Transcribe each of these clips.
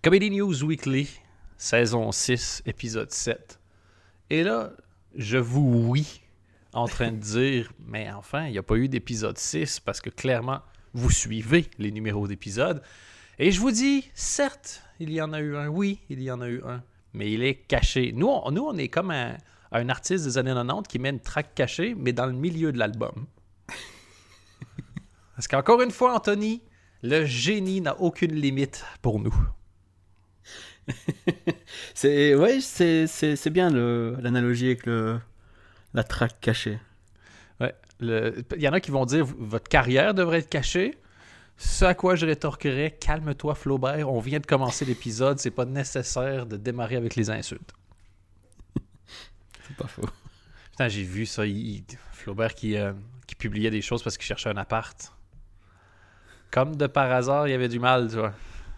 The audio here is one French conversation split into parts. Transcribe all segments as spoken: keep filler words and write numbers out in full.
Comedy News Weekly, saison six, épisode sept. Et là, je vous oui en train de dire, mais enfin, il n'y a pas eu d'épisode six parce que clairement, vous suivez les numéros d'épisodes. Et je vous dis, certes, il y en a eu un, oui, il y en a eu un, mais il est caché. Nous, on, nous, on est comme un, un artiste des années quatre-vingt-dix qui met une track cachée, mais dans le milieu de l'album. Parce qu'encore une fois, Anthony, le génie n'a aucune limite pour nous. c'est ouais, c'est, c'est, c'est bien le, l'analogie avec le, la track cachée. Ouais, le, il y en a qui vont dire votre carrière devrait être cachée. Ce à quoi je rétorquerais, calme-toi Flaubert, on vient de commencer l'épisode, c'est pas nécessaire de démarrer avec les insultes. C'est pas faux. Putain, j'ai vu ça, il, Flaubert qui, euh, qui publiait des choses parce qu'il cherchait un appart. Comme de par hasard, il y avait du mal, tu vois.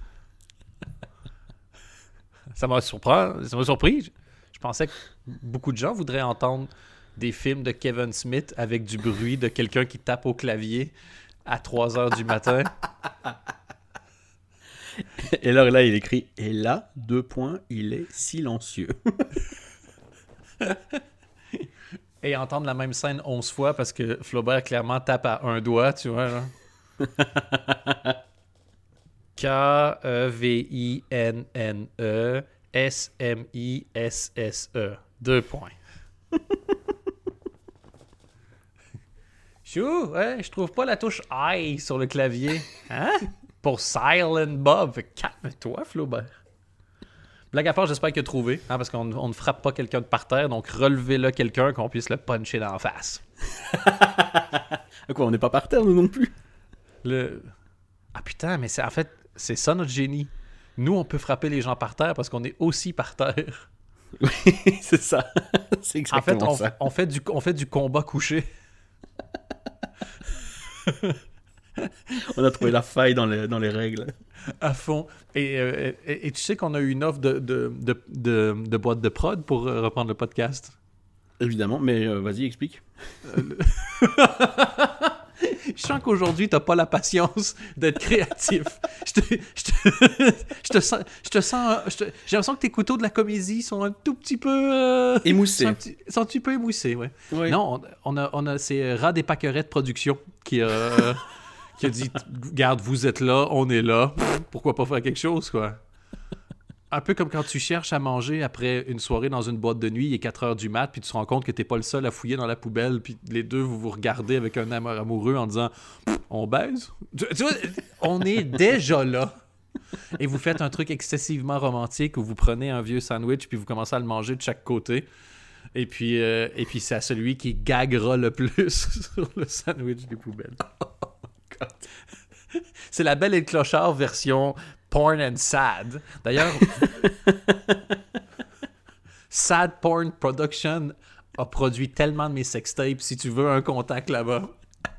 Ça m'a surpris. Ça m'a surpris. Je, je pensais que beaucoup de gens voudraient entendre des films de Kevin Smith avec du bruit de quelqu'un qui tape au clavier à trois heures du matin. Et alors là, il écrit « Et là, deux points, il est silencieux. » Et entendre la même scène onze fois parce que Flaubert clairement tape à un doigt, tu vois, là. K E V I N N E S M I S S E. Deux points. Chou, ouais, je trouve pas la touche I sur le clavier. Hein? Pour Silent Bob. Fait, calme-toi, Flaubert. Blague à part, j'espère qu'il a trouvé, hein, parce qu'on on ne frappe pas quelqu'un de par terre, donc relevez-le quelqu'un qu'on puisse le puncher dans la face. Quoi, on n'est pas par terre, nous non plus? Le... Ah putain, mais c'est en fait, c'est ça notre génie. Nous, on peut frapper les gens par terre parce qu'on est aussi par terre. Oui, c'est ça. C'est exactement en fait, on, ça. On fait, du, on fait du combat couché. On a trouvé la faille dans les, dans les règles. À fond. Et, euh, et, et tu sais qu'on a eu une offre de, de, de, de, de boîte de prod pour euh, reprendre le podcast? Évidemment, mais euh, vas-y, explique. Euh, le... Je sens qu'aujourd'hui, t'as pas la patience d'être créatif. Je te, je te, je te sens... Je te sens je te, j'ai l'impression que tes couteaux de la comédie sont un tout petit peu... Euh, émoussés. Sont un petit, sont un petit peu émoussés, ouais. Oui. Non, on, on, a, on a... C'est Rat des Paquerets de production qui a, euh, qui a dit, regarde, vous êtes là, on est là. Pourquoi pas faire quelque chose, quoi? Un peu comme quand tu cherches à manger après une soirée dans une boîte de nuit, il est quatre heures du mat, puis tu te rends compte que t'es pas le seul à fouiller dans la poubelle, puis les deux, vous vous regardez avec un amour amoureux en disant « On baise? » Tu vois, on est déjà là. Et vous faites un truc excessivement romantique où vous prenez un vieux sandwich, puis vous commencez à le manger de chaque côté. Et puis, euh, et puis c'est à celui qui gaguera le plus sur le sandwich des poubelles. Oh, God. C'est la Belle et le Clochard version... Porn and Sad. D'ailleurs, Sad Porn Production a produit tellement de mes sextapes. Si tu veux un contact là-bas.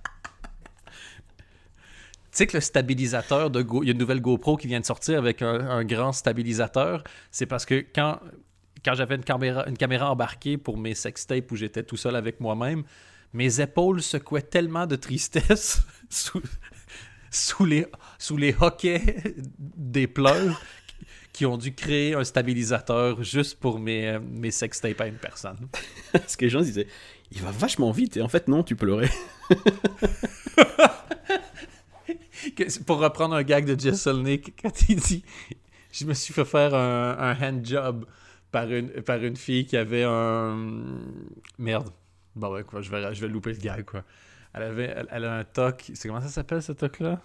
Tu sais que le stabilisateur de Go... Il y a une nouvelle GoPro qui vient de sortir avec un, un grand stabilisateur. C'est parce que quand, quand j'avais une caméra, une caméra embarquée pour mes sextapes où j'étais tout seul avec moi-même, mes épaules secouaient tellement de tristesse sous... Sous les, sous les hoquets des pleurs qui ont dû créer un stabilisateur juste pour mes, mes sextapes à une personne. Parce que les gens disaient, il va vachement vite, et en fait, non, tu pleurais. Pour reprendre un gag de Jesselnick, quand il dit « Je me suis fait faire un, un handjob par une, par une fille qui avait un... » Merde. Bon, ouais, quoi, je vais, je vais louper le gag, quoi. Elle avait, elle, elle a un toc. C'est comment ça s'appelle ce toc-là?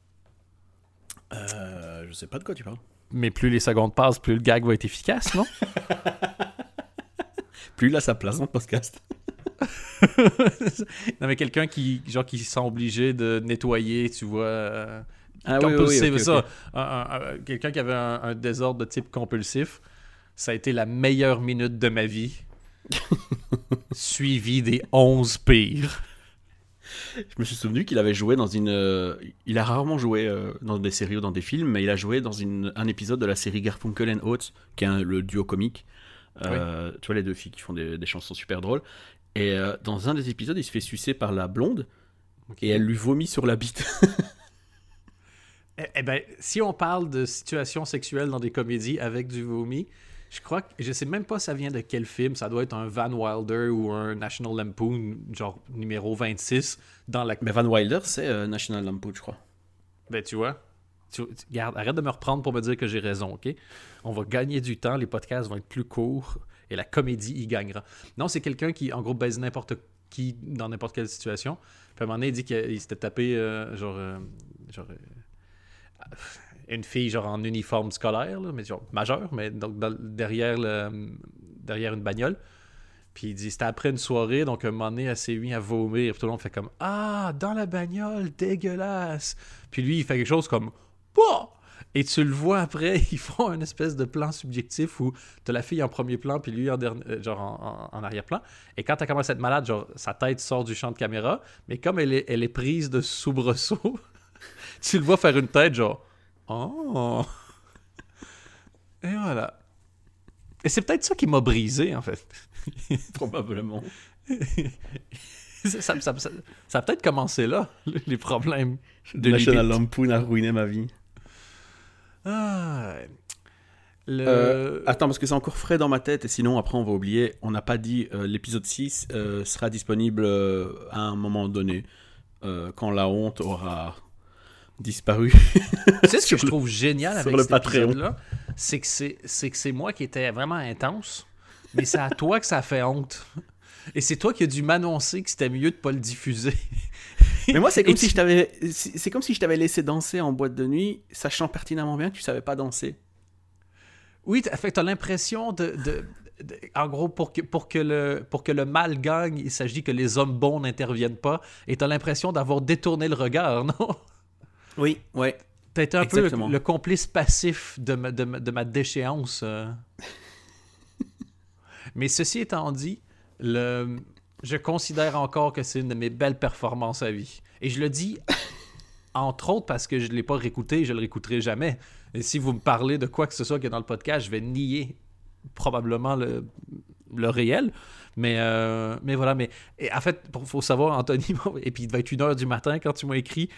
Euh, je sais pas de quoi tu parles. Mais plus les secondes passent, plus le gag va être efficace, non? Plus il a sa place dans le podcast. Non, mais quelqu'un qui, genre, qui sent obligé de nettoyer, tu vois. Euh, ah compulsif, oui, oui, oui, okay, ça. okay. Un, un, un, quelqu'un qui avait un, un désordre de type compulsif, ça a été la meilleure minute de ma vie, suivi des onze pires. Je me suis souvenu qu'il avait joué dans une... Euh, il a rarement joué euh, dans des séries ou dans des films, mais il a joué dans une, un épisode de la série Garfunkel and Oates, qui est un, le duo comique. Euh, oui. Tu vois, les deux filles qui font des, des chansons super drôles. Et euh, dans un des épisodes, il se fait sucer par la blonde, okay. Et elle lui vomit sur la bite. Eh, eh ben, si on parle de situations sexuelles dans des comédies avec du vomi, je crois que je sais même pas ça vient de quel film. Ça doit être un Van Wilder ou un National Lampoon, genre numéro vingt-six. Dans la... Mais Van Wilder, c'est euh, National Lampoon, je crois. Ben, tu vois. Tu, tu, regarde, arrête de me reprendre pour me dire que j'ai raison, OK? On va gagner du temps, les podcasts vont être plus courts et la comédie y gagnera. Non, c'est quelqu'un qui, en gros, baise n'importe qui dans n'importe quelle situation. Puis à un moment donné, il dit qu'il s'était tapé, euh, genre, euh, genre euh, une fille genre en uniforme scolaire, là, mais genre majeur, mais donc dans, derrière, le, derrière une bagnole. Puis il dit, c'était après une soirée, donc à un moment donné, elle s'est mise à vomir. Puis tout le monde fait comme, ah, dans la bagnole, dégueulasse. Puis lui, il fait quelque chose comme, bah! Et tu le vois après, ils font une espèce de plan subjectif où t'as la fille en premier plan, puis lui en, dernier, genre en, en, en arrière-plan. Et quand elle commence à être malade, genre, sa tête sort du champ de caméra, mais comme elle est, elle est prise de soubresaut, tu le vois faire une tête genre, oh! Et voilà. Et c'est peut-être ça qui m'a brisé, en fait. Probablement. ça, ça, ça, ça, ça a peut-être commencé là, les problèmes de National Lampoon a ruiné ma vie. Ah, le... euh, attends, parce que c'est encore frais dans ma tête, et sinon après on va oublier. On n'a pas dit, euh, l'épisode six euh, sera disponible euh, à un moment donné, euh, quand la honte aura disparu. Tu sais ce que je trouve génial avec le cet Patreon. épisode-là, c'est que c'est, c'est que c'est moi qui étais vraiment intense, mais c'est à toi que ça fait honte. Et c'est toi qui as dû m'annoncer que c'était mieux de pas le diffuser. Mais moi, c'est comme, Et si tu- je t'avais, c'est c'est comme si je t'avais laissé danser en boîte de nuit, sachant pertinemment bien que tu savais pas danser. Oui, t'as, fait que t'as l'impression de, de, de- en gros, pour que, pour, que le, pour que le mal gagne, il s'agit que les hommes bons n'interviennent pas, et t'as l'impression d'avoir détourné le regard, non? Oui, ouais. T'as été un Exactement. peu le, le complice passif de ma, de ma, de ma déchéance. euh. Mais ceci étant dit, le, je considère encore que c'est une de mes belles performances à vie. Et je le dis, entre autres, parce que je ne l'ai pas réécouté, je ne le réécouterai jamais. Et si vous me parlez de quoi que ce soit qui est dans le podcast, je vais nier probablement le, le réel. Mais, euh, mais voilà. Mais, et en fait, il faut savoir, Anthony, et puis il devait être une heure du matin quand tu m'as écrit.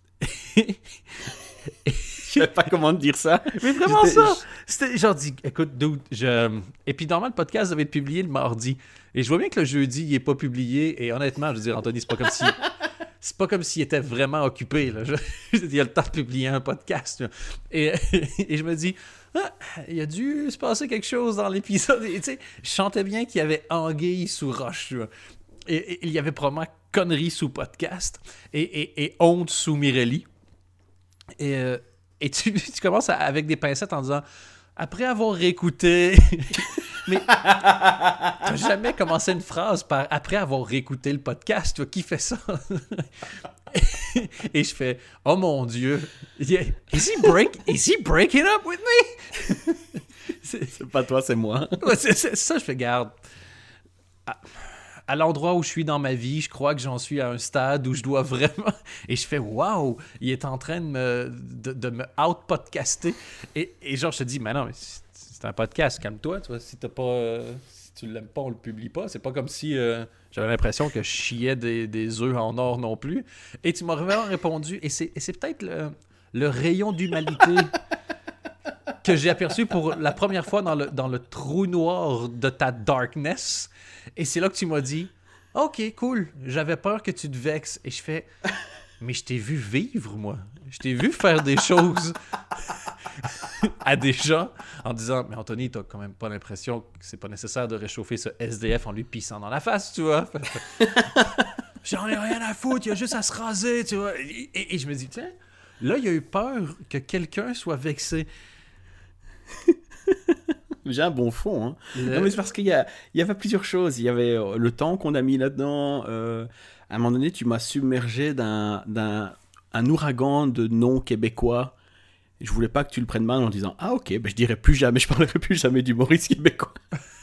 Je savais pas comment te dire ça. Mais vraiment J'étais- ça! C'était genre dit, écoute, dude, je... Et puis normalement, le podcast devait être publié le mardi. Et je vois bien que le jeudi, il est pas publié. Et honnêtement, je veux dire, Anthony, c'est pas comme si... C'est pas comme s'il était vraiment occupé. Là. Je... Il a le temps de publier un podcast. Là. Et... et je me dis, ah, il a dû se passer quelque chose dans l'épisode. Et tu sais, je sentais bien qu'il y avait anguille sous roche. Là. Et, et il y avait probablement conneries sous podcast. Et, et, et honte sous Mirelli. Et... Euh... Et tu, tu commences à- avec des pincettes en disant après avoir réécouté. Mais t'as jamais commencé une phrase par après avoir réécouté le podcast. Toi, qui fait ça? Et je fais oh mon Dieu. Yeah. Is he break, is he breaking up with me? c'est, C'est pas toi, c'est moi. ouais, c'est, c'est ça, je fais garde. À, à l'endroit où je suis dans ma vie, je crois que j'en suis à un stade où je dois vraiment. Et je fais waouh, il est en train de me, de, de me out-podcaster. Et, et genre, je te dis, mais non, mais c'est, c'est un podcast, calme-toi. Tu vois, si t'as pas. euh, si tu l'aimes pas, on le publie pas. C'est pas comme si euh, j'avais l'impression que je chiais des, des œufs en or non plus. Et tu m'as vraiment répondu, et c'est, et c'est peut-être le, le rayon d'humanité que j'ai aperçu pour la première fois dans le, dans le trou noir de ta darkness. Et c'est là que tu m'as dit « Ok, cool, j'avais peur que tu te vexes. » Et je fais « Mais je t'ai vu vivre, moi. Je t'ai vu faire des choses à des gens en disant « Mais Anthony, t'as quand même pas l'impression que c'est pas nécessaire de réchauffer ce S D F en lui pissant dans la face, tu vois. » J'en ai rien à foutre, il y a juste à se raser, tu vois. Et, et- et je me dis « Tiens, là, il y a eu peur que quelqu'un soit vexé. » J'ai un bon fond. Hein. Le- Non, mais c'est parce qu'il y, a, il y avait plusieurs choses. Il y avait euh, le temps qu'on a mis là-dedans. Euh, à un moment donné, tu m'as submergé d'un, d'un un ouragan de noms québécois. Et je voulais pas que tu le prennes mal en disant ah ok, ben je dirais plus jamais, je parlerai plus jamais d'humoriste québécois.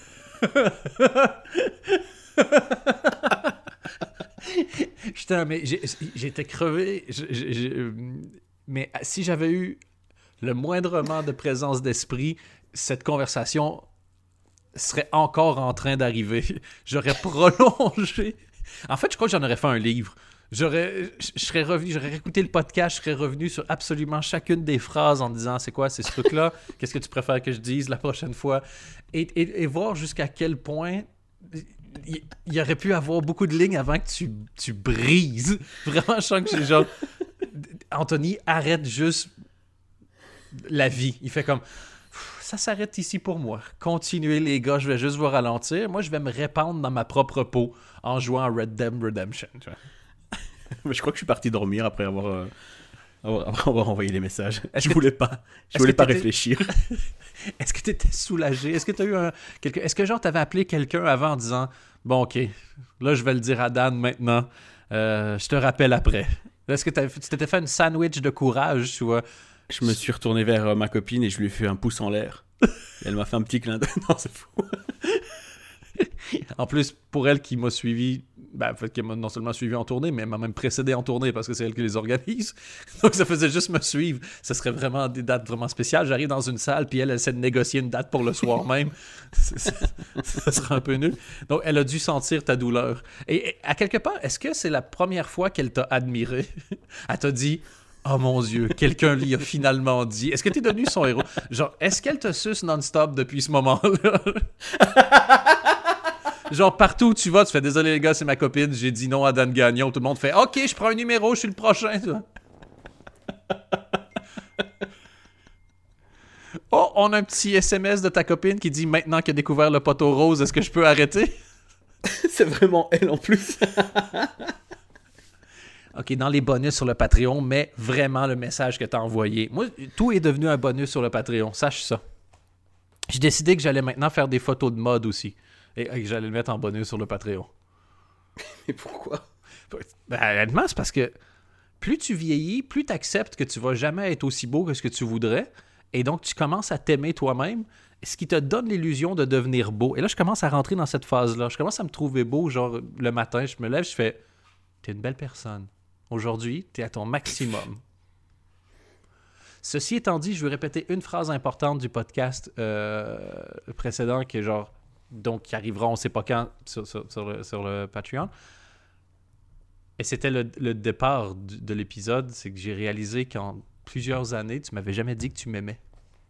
Putain, mais j'ai- j'étais crevé. Je- je- je- mais si j'avais eu le moindrement de présence d'esprit, cette conversation serait encore en train d'arriver. J'aurais prolongé. En fait, je crois que j'en aurais fait un livre. J'aurais, je serais revenu, j'aurais écouté le podcast, je serais revenu sur absolument chacune des phrases en disant c'est quoi, c'est ce truc-là, qu'est-ce que tu préfères que je dise la prochaine fois, et, et, et voir jusqu'à quel point il, il y aurait pu avoir beaucoup de lignes avant que tu, tu brises. Vraiment, je sens que j'ai genre Anthony arrête juste la vie. Il fait comme ça s'arrête ici pour moi. Continuez les gars, je vais juste vous ralentir. Moi, je vais me répandre dans ma propre peau en jouant à Red Dead Redemption. Tu vois. Je crois que je suis parti dormir après avoir, euh, après avoir envoyé les messages. Est-ce je que voulais pas, je voulais pas t'étais... réfléchir. Est-ce que tu étais soulagé? Est-ce que tu as eu un... Quelque... Est-ce que genre t'avais appelé quelqu'un avant en disant bon, ok, là je vais le dire à Dan maintenant, euh, je te rappelle après. Est-ce que tu t'étais fait une sandwich de courage, tu vois? Je me suis retourné vers euh, ma copine et je lui ai fait un pouce en l'air. Et elle m'a fait un petit clin d'œil. Non, c'est fou. En plus, pour elle qui m'a suivi, ben, qui m'a non seulement suivi en tournée, mais elle m'a même précédé en tournée parce que c'est elle qui les organise. Donc ça faisait juste me suivre. Ça serait vraiment des dates vraiment spéciales. J'arrive dans une salle, puis elle, elle essaie de négocier une date pour le soir même. C'est, c'est, ça serait un peu nul. Donc elle a dû sentir ta douleur. Et, et à quelque part, est-ce que c'est la première fois qu'elle t'a admiré? Elle t'a dit... Oh mon Dieu, quelqu'un lui a finalement dit. Est-ce que t'es devenu son héros? Genre, est-ce qu'elle te suce non-stop depuis ce moment-là? Genre, partout où tu vas, tu fais désolé les gars, c'est ma copine, j'ai dit non à Dan Gagnon. Tout le monde fait ok, je prends un numéro, je suis le prochain. Oh, on a un petit S M S de ta copine qui dit maintenant qu'elle a découvert le poteau rose, est-ce que je peux arrêter? C'est vraiment elle en plus. OK, dans les bonus sur le Patreon, mais vraiment le message que tu as envoyé. Moi, tout est devenu un bonus sur le Patreon, sache ça. J'ai décidé que j'allais maintenant faire des photos de mode aussi et que j'allais le mettre en bonus sur le Patreon. Mais pourquoi? Ben, honnêtement, c'est parce que plus tu vieillis, plus tu acceptes que tu vas jamais être aussi beau que ce que tu voudrais et donc tu commences à t'aimer toi-même, ce qui te donne l'illusion de devenir beau. Et là, je commence à rentrer dans cette phase-là. Je commence à me trouver beau, genre le matin, je me lève, je fais « T'es une belle personne. » Aujourd'hui, tu es à ton maximum. Ceci étant dit, je veux répéter une phrase importante du podcast euh, précédent qui est genre, donc qui arrivera on ne sait pas quand sur, sur, sur, le, sur le Patreon. Et c'était le, le départ du, de l'épisode, c'est que j'ai réalisé qu'en plusieurs années, tu m'avais jamais dit que tu m'aimais.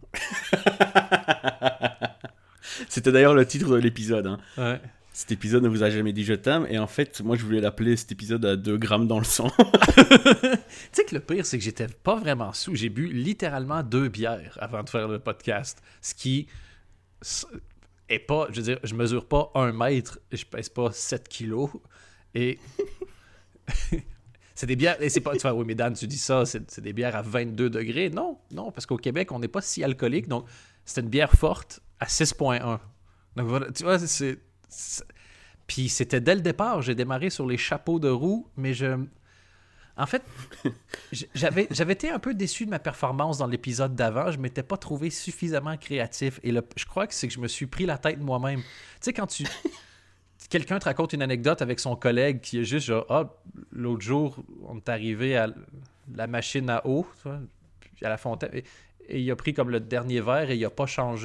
C'était d'ailleurs le titre de l'épisode. Hein. Ouais. Cet épisode ne vous a jamais dit je t'aime. Et en fait, moi, je voulais l'appeler cet épisode à deux grammes dans le sang. Tu sais que le pire, c'est que j'étais pas vraiment sous. J'ai bu littéralement deux bières avant de faire le podcast. Ce qui est pas... Je veux dire, je mesure pas un mètre. Je pèse pas sept kilos. Et... c'est des bières... Et c'est pas... Tu vois, oui, mais Dan, tu dis ça, c'est, c'est des bières à vingt-deux degrés. Non, non, parce qu'au Québec, on n'est pas si alcoolique. Donc, c'était une bière forte à six virgule un. Donc, voilà, tu vois, c'est... C'est... Puis c'était dès le départ, j'ai démarré sur les chapeaux de roue, mais je... En fait, j'avais, j'avais été un peu déçu de ma performance dans l'épisode d'avant. Je m'étais pas trouvé suffisamment créatif. Et le... je crois que c'est que je me suis pris la tête moi-même. Tu sais, quand tu... quelqu'un te raconte une anecdote avec son collègue qui est juste genre « Ah, l'autre jour, on est arrivé à la machine à eau, tu vois, puis à la fontaine, et, et il a pris comme le dernier verre et il a pas changé... »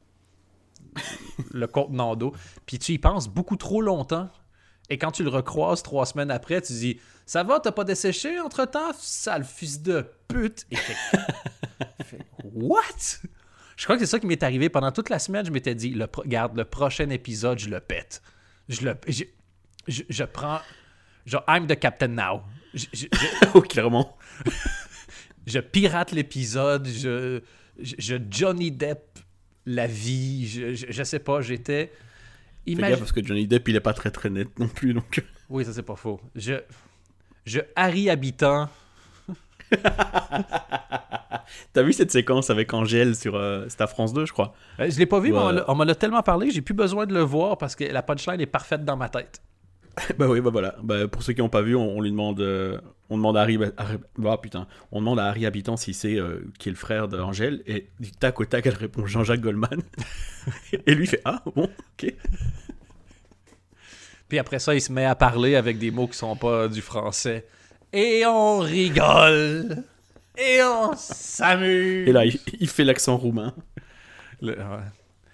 le contenant d'eau, puis tu y penses beaucoup trop longtemps, et quand tu le recroises trois semaines après, tu dis « Ça va, t'as pas desséché entre-temps? Sale fils de pute! » Et fait, fait « What? » Je crois que c'est ça qui m'est arrivé. Pendant toute la semaine, je m'étais dit le, « Regarde, le prochain épisode, je le pète. Je le... Je, je, je prends... Genre, I'm the captain now. Je, je, je, oh, clairement. je pirate l'épisode, je, je, je Johnny Depp la vie, je, je, je sais pas, j'étais... Imagine... Fais gaffe parce que Johnny Depp, il est pas très très net non plus, donc... Oui, ça c'est pas faux. Je... Je Harry Habitant... T'as vu cette séquence avec Angèle sur... Euh, c'est à France deux, je crois. Euh, je l'ai pas vu, ouais. mais on, on m'en a tellement parlé, j'ai plus besoin de le voir parce que la punchline est parfaite dans ma tête. Bah oui, bah voilà. Bah, pour ceux qui n'ont pas vu, on, on lui demande... Euh, on demande à Harry... Harry oh, putain. On demande à Harry Habitant si c'est... Euh, qui est le frère d'Angèle, et du tac au tac, elle répond Jean-Jacques Goldman. Et lui fait « Ah, bon, ok. » Puis après ça, il se met à parler avec des mots qui sont pas du français. Et on rigole. Et on s'amuse. Et là, il, il fait l'accent roumain. Le, ouais.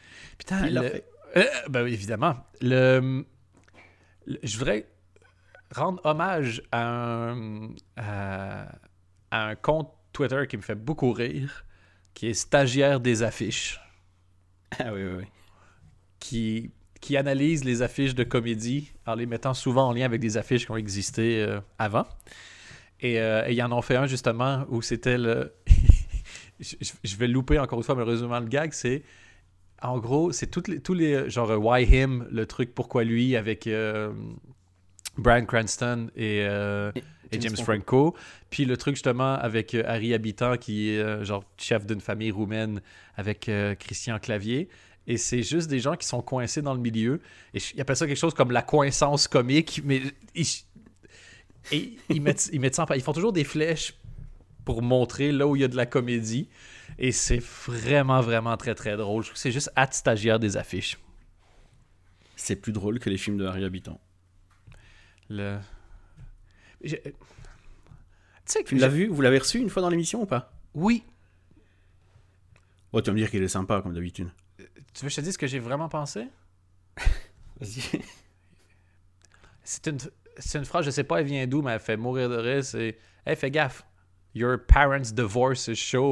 Putain, il le, l'a fait. Euh, ben oui, évidemment. Le, le, je voudrais rendre hommage à un, à, à un compte Twitter qui me fait beaucoup rire, qui est Stagiaire des affiches. Ah oui, oui, oui. Qui, qui analyse les affiches de comédie en les mettant souvent en lien avec des affiches qui ont existé euh, avant. Et, euh, et ils en ont fait un, justement, où c'était le... je, je vais le louper encore une fois, mais le résumé le gag, c'est... En gros, c'est toutes les, tous les... Genre, Why Him, le truc Pourquoi lui, avec euh, Bryan Cranston et, euh, et, et James, James Franco. Franco. Puis le truc, justement, avec euh, Harry Habitant, qui est euh, genre chef d'une famille roumaine, avec euh, Christian Clavier. Et c'est juste des gens qui sont coincés dans le milieu. Et ils appellent ça quelque chose comme la coinçance comique, mais... Ils, et ils mettent, ils mettent ça en... Ils font toujours des flèches pour montrer là où il y a de la comédie. Et c'est vraiment, vraiment très, très drôle. Je trouve que c'est juste at stagiaire des affiches. C'est plus drôle que les films de Harry Habitant. Le... Je... Tu sais que tu l'as vu? Vous l'avez reçu une fois dans l'émission ou pas? Oui. Oh, tu vas me dire qu'il est sympa, comme d'habitude. Tu veux que je te dise ce que j'ai vraiment pensé? Vas-y. C'est une... C'est une phrase, je sais pas, elle vient d'où, mais elle fait mourir de rire. C'est « Hey, fais gaffe. Your parents' divorce is showing. »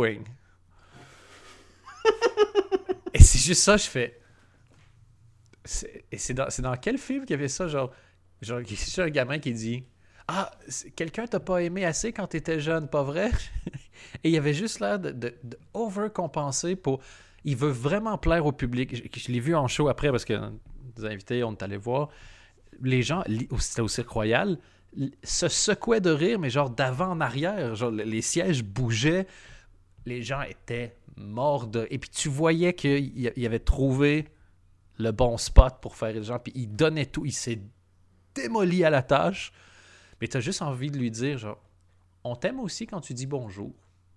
Et c'est juste ça, je fais... C'est... Et c'est dans... c'est dans quel film qu'il y avait ça? Genre, genre c'est un gamin qui dit « Ah, quelqu'un t'a pas aimé assez quand t'étais jeune, pas vrai? » Et il y avait juste l'air de, de, de overcompenser pour... Il veut vraiment plaire au public. Je, je l'ai vu en show après parce que des invités, on est allé voir... Les gens, c'était au Cirque Royal, se secouaient de rire, mais genre d'avant en arrière. Genre, les sièges bougeaient. Les gens étaient morts de... Et puis tu voyais qu'il avait trouvé le bon spot pour faire les gens. Puis il donnait tout. Il s'est démoli à la tâche. Mais t'as juste envie de lui dire, genre, on t'aime aussi quand tu dis bonjour.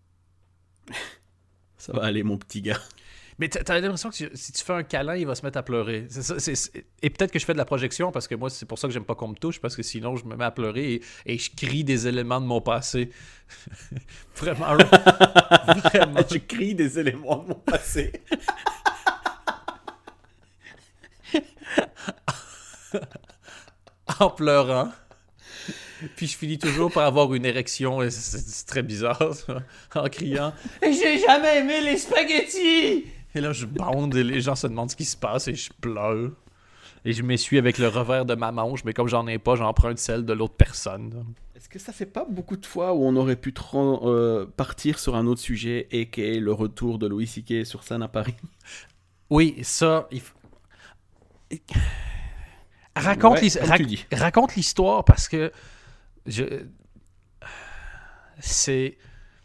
Ça va aller, mon petit gars. Mais t'as l'impression que tu, si tu fais un câlin, il va se mettre à pleurer. C'est ça, c'est, c'est... Et peut-être que je fais de la projection parce que moi, c'est pour ça que j'aime pas qu'on me touche, parce que sinon, je me mets à pleurer et, et je crie des éléments de mon passé. Vraiment. Vraiment. Je crie des éléments de mon passé. En pleurant. Puis je finis toujours par avoir une érection, et c'est, c'est très bizarre, ça, en criant « Et j'ai jamais aimé les spaghettis! » Et là, je bande et les gens se demandent ce qui se passe et je pleure. Et je m'essuie avec le revers de ma manche, mais comme j'en ai pas, j'emprunte celle de l'autre personne. Est-ce que ça fait pas beaucoup de fois où on aurait pu tra- euh, partir sur un autre sujet et qui est le retour de Louis C K sur scène à Paris? Oui, ça... Il f... Raconte, ouais, l'hi- rac- raconte l'histoire parce que je... c'est...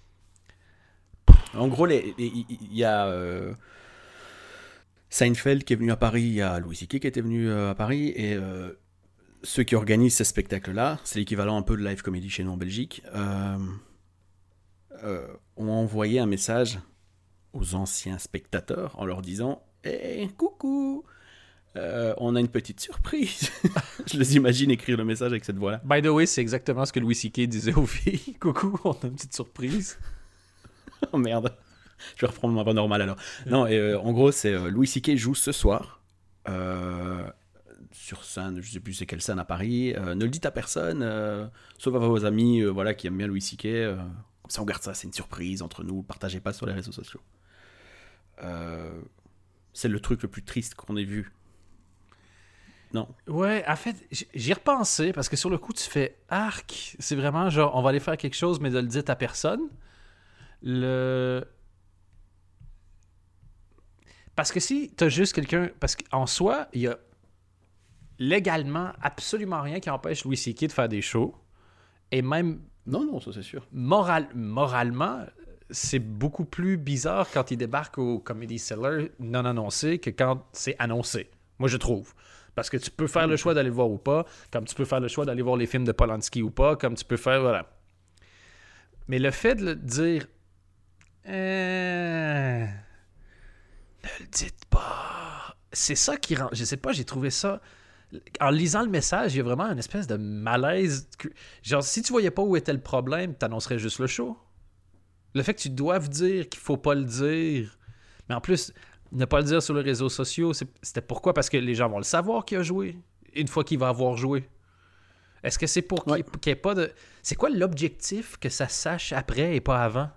En gros, il y a euh, Seinfeld qui est venu à Paris, il y a Louis C K qui était venu euh, à Paris, et euh, ceux qui organisent ces spectacles-là, c'est l'équivalent un peu de live comedy chez nous en Belgique, euh, euh, ont envoyé un message aux anciens spectateurs en leur disant « Hey, coucou, euh, on a une petite surprise !» Je les imagine écrire le message avec cette voix-là. By the way, c'est exactement ce que Louis C K disait aux filles. « Coucou, on a une petite surprise. » Oh merde, je vais reprendre ma voix normale alors. Non, et, euh, en gros, c'est euh, Louis C K joue ce soir euh, sur scène, je sais plus c'est quelle scène à Paris. Euh, ne le dites à personne, euh, sauf à vos amis, euh, voilà, qui aiment bien Louis C K. Euh, comme ça, on garde ça, c'est une surprise entre nous. Partagez pas sur les réseaux sociaux. Euh, c'est le truc le plus triste qu'on ait vu. Non. Ouais, en fait, j'y ai repensé parce que sur le coup, tu fais arc. C'est vraiment genre, on va aller faire quelque chose, mais de le dire à personne. Le... Parce que si t'as juste quelqu'un... Parce qu'en soi, il y a légalement absolument rien qui empêche Louis C K de faire des shows. Et même... Non, non, ça c'est sûr. Moral... Moralement, c'est beaucoup plus bizarre quand il débarque au Comedy Cellar non annoncé que quand c'est annoncé. Moi, je trouve. Parce que tu peux faire le choix d'aller le voir ou pas, comme tu peux faire le choix d'aller voir les films de Polanski ou pas, comme tu peux faire... Voilà. Mais le fait de le dire... Euh... Ne le dites pas. C'est ça qui rend... Je sais pas, j'ai trouvé ça... En lisant le message, il y a vraiment une espèce de malaise. Que... Genre, si tu voyais pas où était le problème, t'annoncerais juste le show. Le fait que tu doives dire qu'il faut pas le dire. Mais en plus, ne pas le dire sur les réseaux sociaux, c'est... c'était pourquoi? Parce que les gens vont le savoir qu'il a joué. Une fois qu'il va avoir joué. Est-ce que c'est pour Ouais. qu'il n'y ait pas de... C'est quoi l'objectif que ça sache après et pas avant?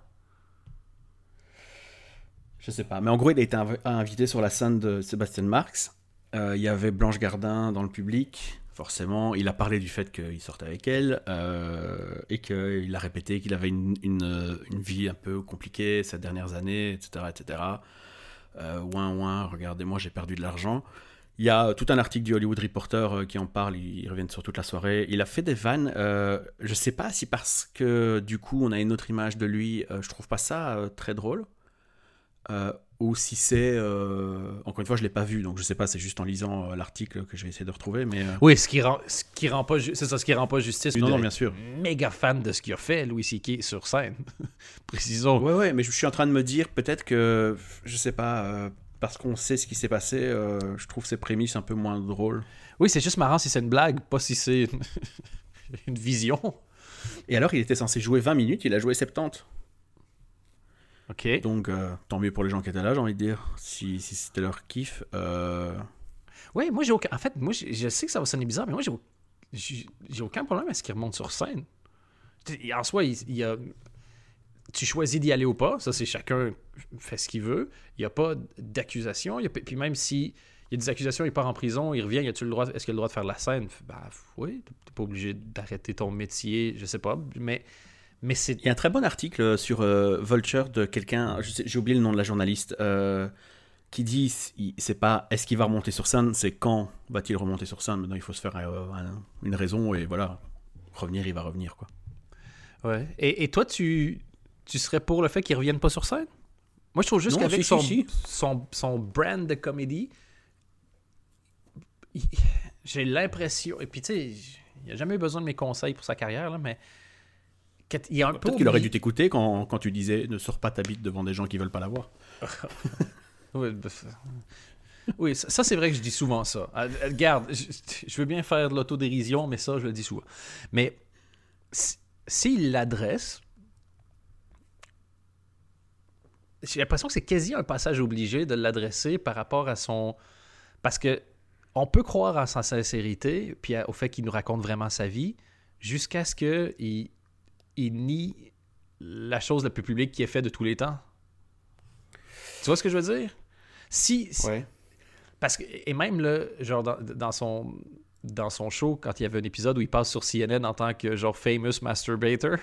Je sais pas. Mais en gros, il a été inv- invité sur la scène de Sébastien Marx. Euh, Il y avait Blanche Gardin dans le public. Forcément, il a parlé du fait qu'il sortait avec elle euh, et qu'il a répété qu'il avait une, une, euh, une vie un peu compliquée ces dernières années, et cetera, et cetera. Euh, ouin, ouin, regardez-moi, j'ai perdu de l'argent. Il y a tout un article du Hollywood Reporter euh, qui en parle, ils, ils reviennent sur toute la soirée. Il a fait des vannes, euh, je sais pas si parce que du coup on a une autre image de lui, euh, je trouve pas ça euh, très drôle. Euh, ou si c'est... euh, Encore une fois, je l'ai pas vu, donc je sais pas, c'est juste en lisant euh, l'article que je vais essayer de retrouver, mais... euh, Oui, ce qui rend, ce qui rend pas... ju- C'est ça, ce qui rend pas justice. Non, de non, bien sûr. Méga fan de ce qu'il a fait, Louis C K, sur scène. Précisons. Ouais, ouais, mais je suis en train de me dire, peut-être que, je sais pas, euh, parce qu'on sait ce qui s'est passé, euh, je trouve ces prémices un peu moins drôles. Oui, c'est juste marrant si c'est une blague, pas si c'est une, une vision. Et alors, il était censé jouer vingt minutes, il a joué soixante-dix. OK. Donc, euh, tant mieux pour les gens qui étaient là, j'ai envie de dire, si, si c'était leur kiff. Euh... Oui, moi, j'ai aucun... En fait, moi, je, je sais que ça va sonner bizarre, mais moi, j'ai, au- j'ai, j'ai aucun problème à ce qu'il remonte sur scène. Tu- En soi, il, il y a... tu choisis d'y aller ou pas. Ça, c'est chacun fait ce qu'il veut. Il n'y a pas d'accusation. Il y a... Puis même si il y a des accusations, il part en prison, il revient, y a-tu le droit... est-ce qu'il a le droit de faire la scène? Ben, oui, t'es pas obligé d'arrêter ton métier, je sais pas. Mais, mais c'est... Il y a un très bon article sur euh, Vulture de quelqu'un, je sais- j'ai oublié le nom de la journaliste, euh, qui dit, il- c'est pas est-ce qu'il va remonter sur scène, c'est quand va-t-il remonter sur scène. Maintenant, il faut se faire euh, un- une raison et voilà, revenir, il va revenir, quoi. Ouais. Et, et toi, tu, tu serais pour le fait qu'il revienne pas sur scène? Moi, je trouve juste Non, qu'avec si, son, si, si. Son, son brand de comédie, il- j'ai l'impression... Et puis, tu sais, il n'a jamais eu besoin de mes conseils pour sa carrière, là, mais... qu'il y a un peu Peut-être qu'il aurait dû oublié- t'écouter quand, quand tu disais ne sors pas ta bite devant des gens qui veulent pas la voir. Oui, bah, oui, ça, ça, c'est vrai que je dis souvent ça. Euh, euh, Regarde, je, je veux bien faire de l'autodérision, mais ça, je le dis souvent. Mais si- s'il l'adresse, j'ai l'impression que c'est quasi un passage obligé de l'adresser par rapport à son... Parce que on peut croire à sa sincérité, puis à- au fait qu'il nous raconte vraiment sa vie, jusqu'à ce qu'il il nie la chose la plus publique qui est faite de tous les temps. Tu vois ce que je veux dire? Si, si- Ouais. Parce que, et même là, genre dans, dans son dans son show, quand il y avait un épisode où il passe sur C N N en tant que genre famous masturbator,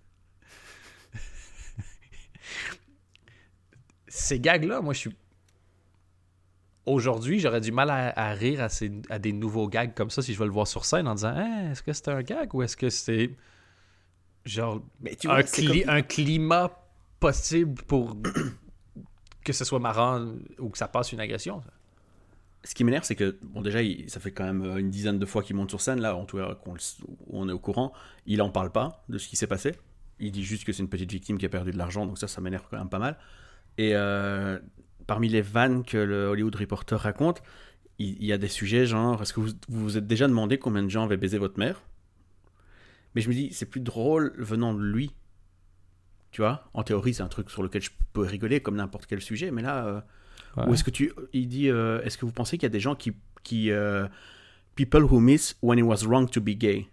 ces gags-là, moi je suis... Aujourd'hui, j'aurais du mal à, à rire à, ces, à des nouveaux gags comme ça si je veux le voir sur scène en disant hey, est-ce que c'est un gag ou est-ce que c'est genre Mais tu un, vois, c'est cli- comme- un climat possible pour que ce soit marrant ou que ça passe une agression? Ça. Ce qui m'énerve, c'est que, bon, déjà, il- ça fait quand même euh, une dizaine de fois qu'il monte sur scène, là, en tout cas, qu'on le- on est au courant. Il en parle pas de ce qui s'est passé. Il dit juste que c'est une petite victime qui a perdu de l'argent, donc ça, ça m'énerve quand même pas mal. Et euh, parmi les vannes que le Hollywood Reporter raconte, il, il y a des sujets genre, est-ce que vous vous vous êtes déjà demandé combien de gens avaient baisé votre mère? Mais je me dis, c'est plus drôle venant de lui. Tu vois, en théorie, c'est un truc sur lequel je peux rigoler comme n'importe quel sujet, mais là... euh, Ouais. Ou est-ce que tu, il dit, euh, est-ce que vous pensez qu'il y a des gens qui, qui euh, people who miss when it was wrong to be gay?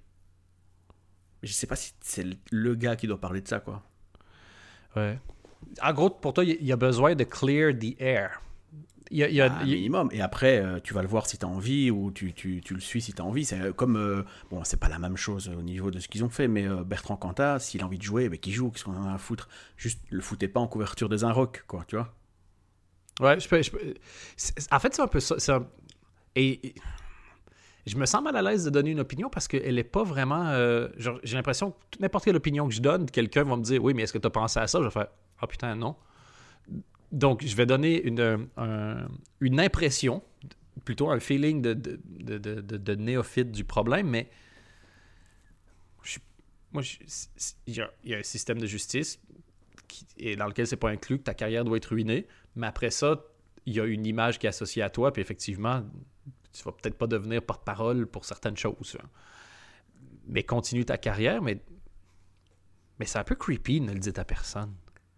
Je sais pas si c'est le gars qui doit parler de ça, quoi. Ouais. En gros, pour toi, il y a besoin de clear the air. Il y a, il y a- Ah, il y a- minimum. Et après, euh, tu vas le voir si tu as envie ou tu, tu, tu le suis si tu as envie. C'est euh, comme, euh, bon, c'est pas la même chose au niveau de ce qu'ils ont fait, mais euh, Bertrand Cantat, s'il a envie de jouer, ben, qu'il joue, qu'est-ce qu'on en a à foutre? Juste, le foutez pas en couverture des un rock, quoi, tu vois. Ouais, je peux. je peux- c'est- En fait, c'est un peu ça. c'est un- Et, et je me sens mal à l'aise de donner une opinion parce qu'elle n'est pas vraiment. euh, genre, j'ai l'impression que n'importe quelle opinion que je donne, quelqu'un va me dire oui, mais est-ce que tu as pensé à ça? Je vais faire ah putain, non. Donc, je vais donner une, un- une impression, plutôt un feeling de, de, de, de, de- de néophyte du problème, mais je suis- moi, je- c'est- c'est- il y, a, il y a un système de justice qui, et dans lequel c'est pas inclus que ta carrière doit être ruinée, mais après ça, il y a une image qui est associée à toi, puis effectivement, tu vas peut-être pas devenir porte-parole pour certaines choses. hein. Mais continue ta carrière, mais, mais c'est un peu creepy de ne le dire à personne.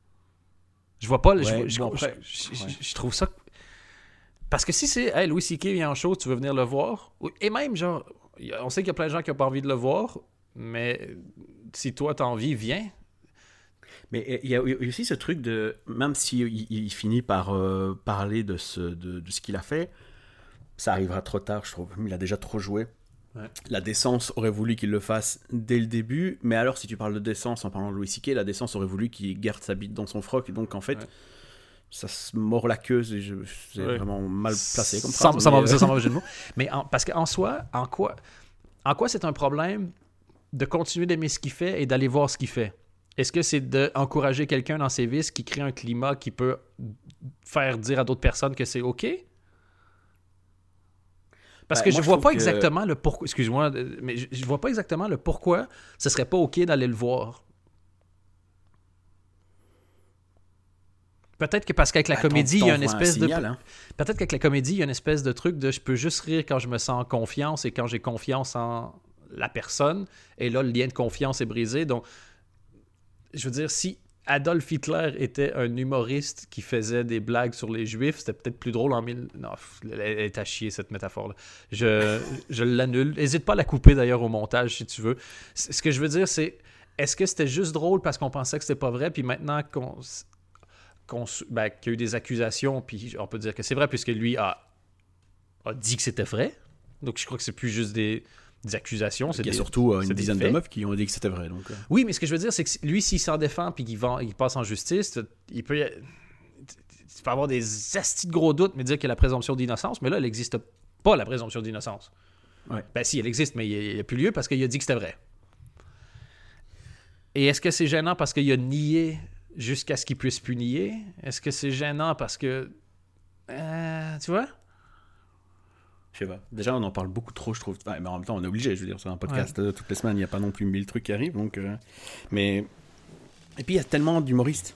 Je vois pas. le- je, Ouais, je- bon, je- après, je- ouais. je- je trouve ça. Parce que si c'est hey, Louis C K vient en show, tu veux venir le voir, ou- et même genre, on sait qu'il y a plein de gens qui n'ont pas envie de le voir, mais si toi t'as envie, viens. Mais il y a aussi ce truc de, même s'il si il, il finit par euh, parler de ce, de, de ce qu'il a fait, ça arrivera trop tard, je trouve. Il a déjà trop joué. Ouais. La décence aurait voulu qu'il le fasse dès le début, mais alors si tu parles de décence en parlant de Louis C K, la décence aurait voulu qu'il garde sa bite dans son froc, et donc en fait, ouais. ça se mord la queue, c'est, c'est ouais. vraiment mal placé comme phrase. Ça, mais... ça, ça m'en va jeu de mots. Mais en, parce qu'en soi, en quoi, en quoi c'est un problème de continuer d'aimer ce qu'il fait et d'aller voir ce qu'il fait? Est-ce que c'est d'encourager quelqu'un dans ses vices qui crée un climat qui peut faire dire à d'autres personnes que c'est OK? Parce ben, que je vois pas que... exactement le pourquoi. Excuse-moi, mais je, je vois pas exactement le pourquoi ce serait pas OK d'aller le voir. Peut-être que parce qu'avec la ben, comédie, il y a une espèce signal, de. Hein. Peut-être qu'avec la comédie, il y a une espèce de truc de je peux juste rire quand je me sens en confiance et quand j'ai confiance en la personne. Et là, le lien de confiance est brisé. Donc, je veux dire, si Adolf Hitler était un humoriste qui faisait des blagues sur les Juifs, c'était peut-être plus drôle en mille... Non, elle est à chier, cette métaphore-là. Je, je l'annule. N'hésite pas à la couper, d'ailleurs, au montage, si tu veux. Ce que je veux dire, c'est... Est-ce que c'était juste drôle parce qu'on pensait que c'était pas vrai, puis maintenant qu'on... qu'on ben, qu'il y a eu des accusations, puis on peut dire que c'est vrai, puisque lui a, a dit que c'était vrai. Donc, je crois que c'est plus juste des... des accusations. C'est Il y a des, surtout euh, une dizaine de meufs qui ont dit que c'était vrai. Donc, euh. Oui, mais ce que je veux dire, c'est que lui, s'il s'en défend puis qu'il va, il passe en justice, il peut, y a... il peut avoir des astis de gros doutes, mais dire qu'il y a la présomption d'innocence. Mais là, elle n'existe pas, la présomption d'innocence. Ouais. Ben si, elle existe, mais il n'y a plus lieu parce qu'il a dit que c'était vrai. Et est-ce que c'est gênant parce qu'il a nié jusqu'à ce qu'il puisse plus nier? Est-ce que c'est gênant parce que... Euh, tu vois? Je sais pas. Déjà, on en parle beaucoup trop, je trouve. Enfin, mais en même temps, on est obligé. Je veux dire, c'est un podcast ouais. toutes les semaines. Il n'y a pas non plus mille trucs qui arrivent. Donc, euh... mais et puis il y a tellement d'humoristes.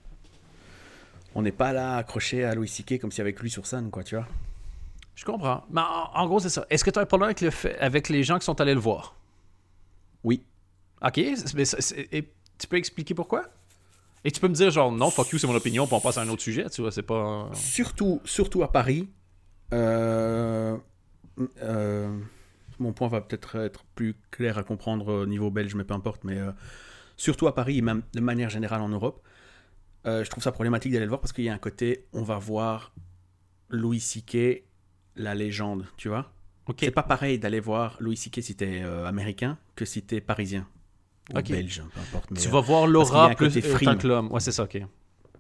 On n'est pas là accroché à Louis C K comme si avec lui sur scène, quoi. Tu vois. Je comprends. Mais en, en gros, c'est ça. Est-ce que tu as un problème avec, le fait, avec les gens qui sont allés le voir? Oui. Ok. Mais c'est, c'est, et tu peux expliquer pourquoi? Et tu peux me dire genre non, fuck you, c'est mon opinion, puis on passe à un autre sujet. Tu vois, c'est pas. Surtout, surtout à Paris. Euh, euh, mon point va peut-être être plus clair à comprendre au niveau belge, mais peu importe. Mais euh, surtout à Paris et même de manière générale en Europe, euh, je trouve ça problématique d'aller le voir parce qu'il y a un côté, on va voir Louis C K, la légende, tu vois. Okay. C'est pas pareil d'aller voir Louis C K si t'es euh, américain que si t'es parisien ou okay. belge, peu importe. Mais, tu vas voir l'aura plus autant que l'homme. Ouais, c'est ça, ok.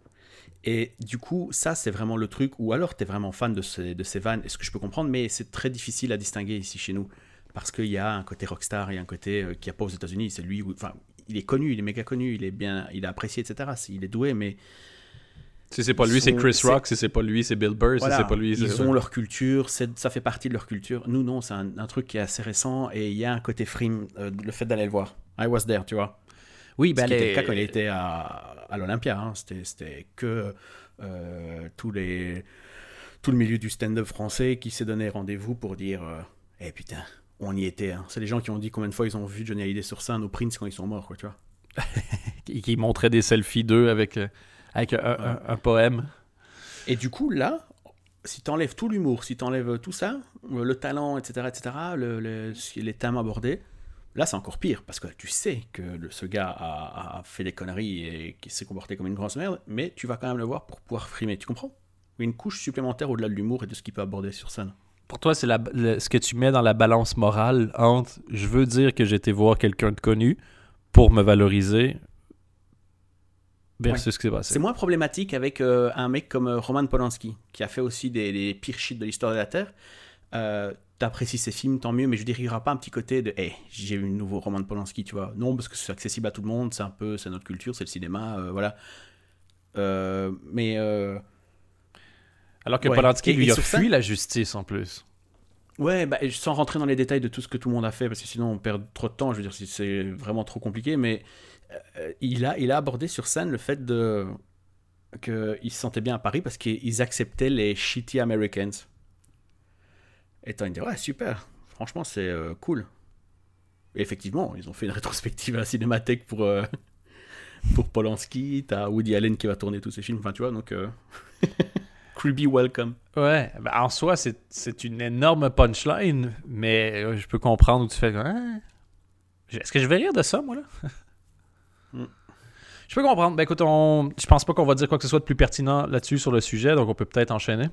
Et du coup, ça, c'est vraiment le truc où alors tu es vraiment fan de ces, de ces vannes, est-ce que je peux comprendre, mais c'est très difficile à distinguer ici chez nous. Parce qu'il y a un côté rockstar, il y a un côté euh, qu'il n'y a pas aux États-Unis. C'est lui, où, enfin, il est connu, il est méga connu, il est bien, il est apprécié, et cetera. Il est doué, mais. Si c'est pas lui, sont, c'est Chris Rock. Si c'est pas lui, c'est Bill Burr. Voilà, si c'est pas lui, c'est... Ils ont leur culture, c'est, ça fait partie de leur culture. Nous, non, c'est un, un truc qui est assez récent et il y a un côté frime, euh, le fait d'aller le voir. I was there, tu vois. Oui, ben. C'était les... le cas quand il était à, à l'Olympia. Hein. C'était, c'était que. Euh, tous les, tout le milieu du stand-up français qui s'est donné rendez-vous pour dire euh, eh putain, on y était. Hein. C'est les gens qui ont dit combien de fois ils ont vu Johnny Hallyday sur scène au Prince quand ils sont morts, quoi, tu vois. qui, qui montraient des selfies d'eux avec, euh, avec un, ouais. un, un poème. Et du coup, là, si t'enlèves tout l'humour, si t'enlèves tout ça, le talent, et cetera, et cetera, le, le, les thèmes abordés, là, c'est encore pire, parce que tu sais que le, ce gars a, a fait des conneries et qu'il s'est comporté comme une grosse merde, mais tu vas quand même le voir pour pouvoir frimer, tu comprends? Une couche supplémentaire au-delà de l'humour et de ce qu'il peut aborder sur scène. Pour toi, c'est la, le, ce que tu mets dans la balance morale entre « je veux dire que j'ai été voir quelqu'un de connu pour me valoriser » versus ouais. ce qui s'est passé. C'est moins problématique avec euh, un mec comme euh, Roman Polanski, qui a fait aussi des, des pires shit de l'histoire de la Terre. Euh, T'apprécies ses films, tant mieux, mais je dirais, il n'y aura pas un petit côté de hey, j'ai eu un nouveau Roman de Polanski, tu vois. Non, parce que c'est accessible à tout le monde, c'est un peu, c'est notre culture, c'est le cinéma, euh, voilà. Euh, mais. Euh... Alors que ouais. Polanski, lui, a fui la justice en plus. Ouais, bah, sans rentrer dans les détails de tout ce que tout le monde a fait, parce que sinon on perd trop de temps, je veux dire, c'est vraiment trop compliqué, mais euh, il, a, il a abordé sur scène le fait de... qu'ils se sentaient bien à Paris parce qu'ils acceptaient les shitty Americans. Et t'as une dit, ouais, super, franchement, c'est euh, cool. Et effectivement, ils ont fait une rétrospective à la Cinémathèque pour, euh, pour Polanski, t'as Woody Allen qui va tourner tous ses films, enfin, tu vois, donc... Euh... Creepy welcome. Ouais, ben en soi, c'est, c'est une énorme punchline, mais euh, je peux comprendre où tu fais... Hein? Est-ce que je vais rire de ça, moi, là? mm. Je peux comprendre. Ben écoute, on... je pense pas qu'on va dire quoi que ce soit de plus pertinent là-dessus sur le sujet, donc on peut peut-être enchaîner.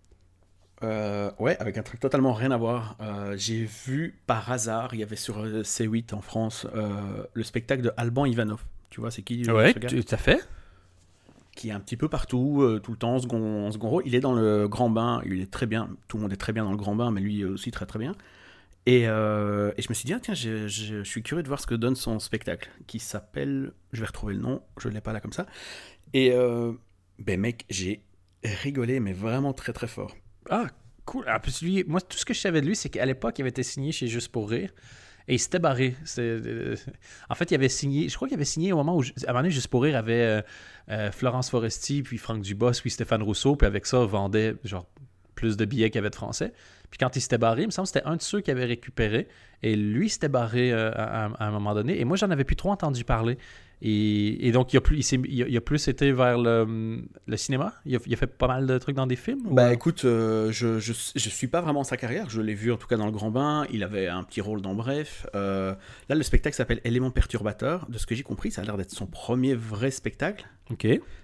Euh, ouais, avec un truc totalement rien à voir. Euh, j'ai vu par hasard, il y avait sur C huit en France, euh, le spectacle de Alban Ivanov. Tu vois, c'est qui ouais, ce gars tout à fait. Qui est un petit peu partout, euh, tout le temps, en second, en second rôle. Il est dans le grand bain, il est très bien. Tout le monde est très bien dans le grand bain, mais lui aussi très très bien. Et, euh, et je me suis dit, ah, tiens, je, je, je suis curieux de voir ce que donne son spectacle, qui s'appelle, je vais retrouver le nom, je ne l'ai pas là comme ça. Et euh, ben mec, j'ai rigolé, mais vraiment très très fort. Ah, cool. En plus, lui, moi, tout ce que je savais de lui, c'est qu'à l'époque, il avait été signé chez Juste pour rire. Et il s'était barré. C'est, euh, en fait, il avait signé... Je crois qu'il avait signé au moment où... À un moment donné, Juste pour rire avait euh, euh, Florence Foresti, puis Franck Dubos, puis Stéphane Rousseau, puis avec ça, vendait genre plus de billets qu'il y avait de Français. Puis quand il s'était barré, il me semble que c'était un de ceux qui avait récupéré. Et lui, il s'était barré euh, à, à un moment donné. Et moi, j'en avais plus trop entendu parler. Et, et donc, il a, plus, il, s'est, il, a, il a plus été vers le, le cinéma. Il a, il a fait pas mal de trucs dans des films. Bah ou... écoute, euh, je, je, je suis pas vraiment sa carrière. Je l'ai vu en tout cas dans Le Grand Bain. Il avait un petit rôle dans Bref. Euh, là, le spectacle s'appelle Éléments perturbateurs. De ce que j'ai compris, ça a l'air d'être son premier vrai spectacle. Ok.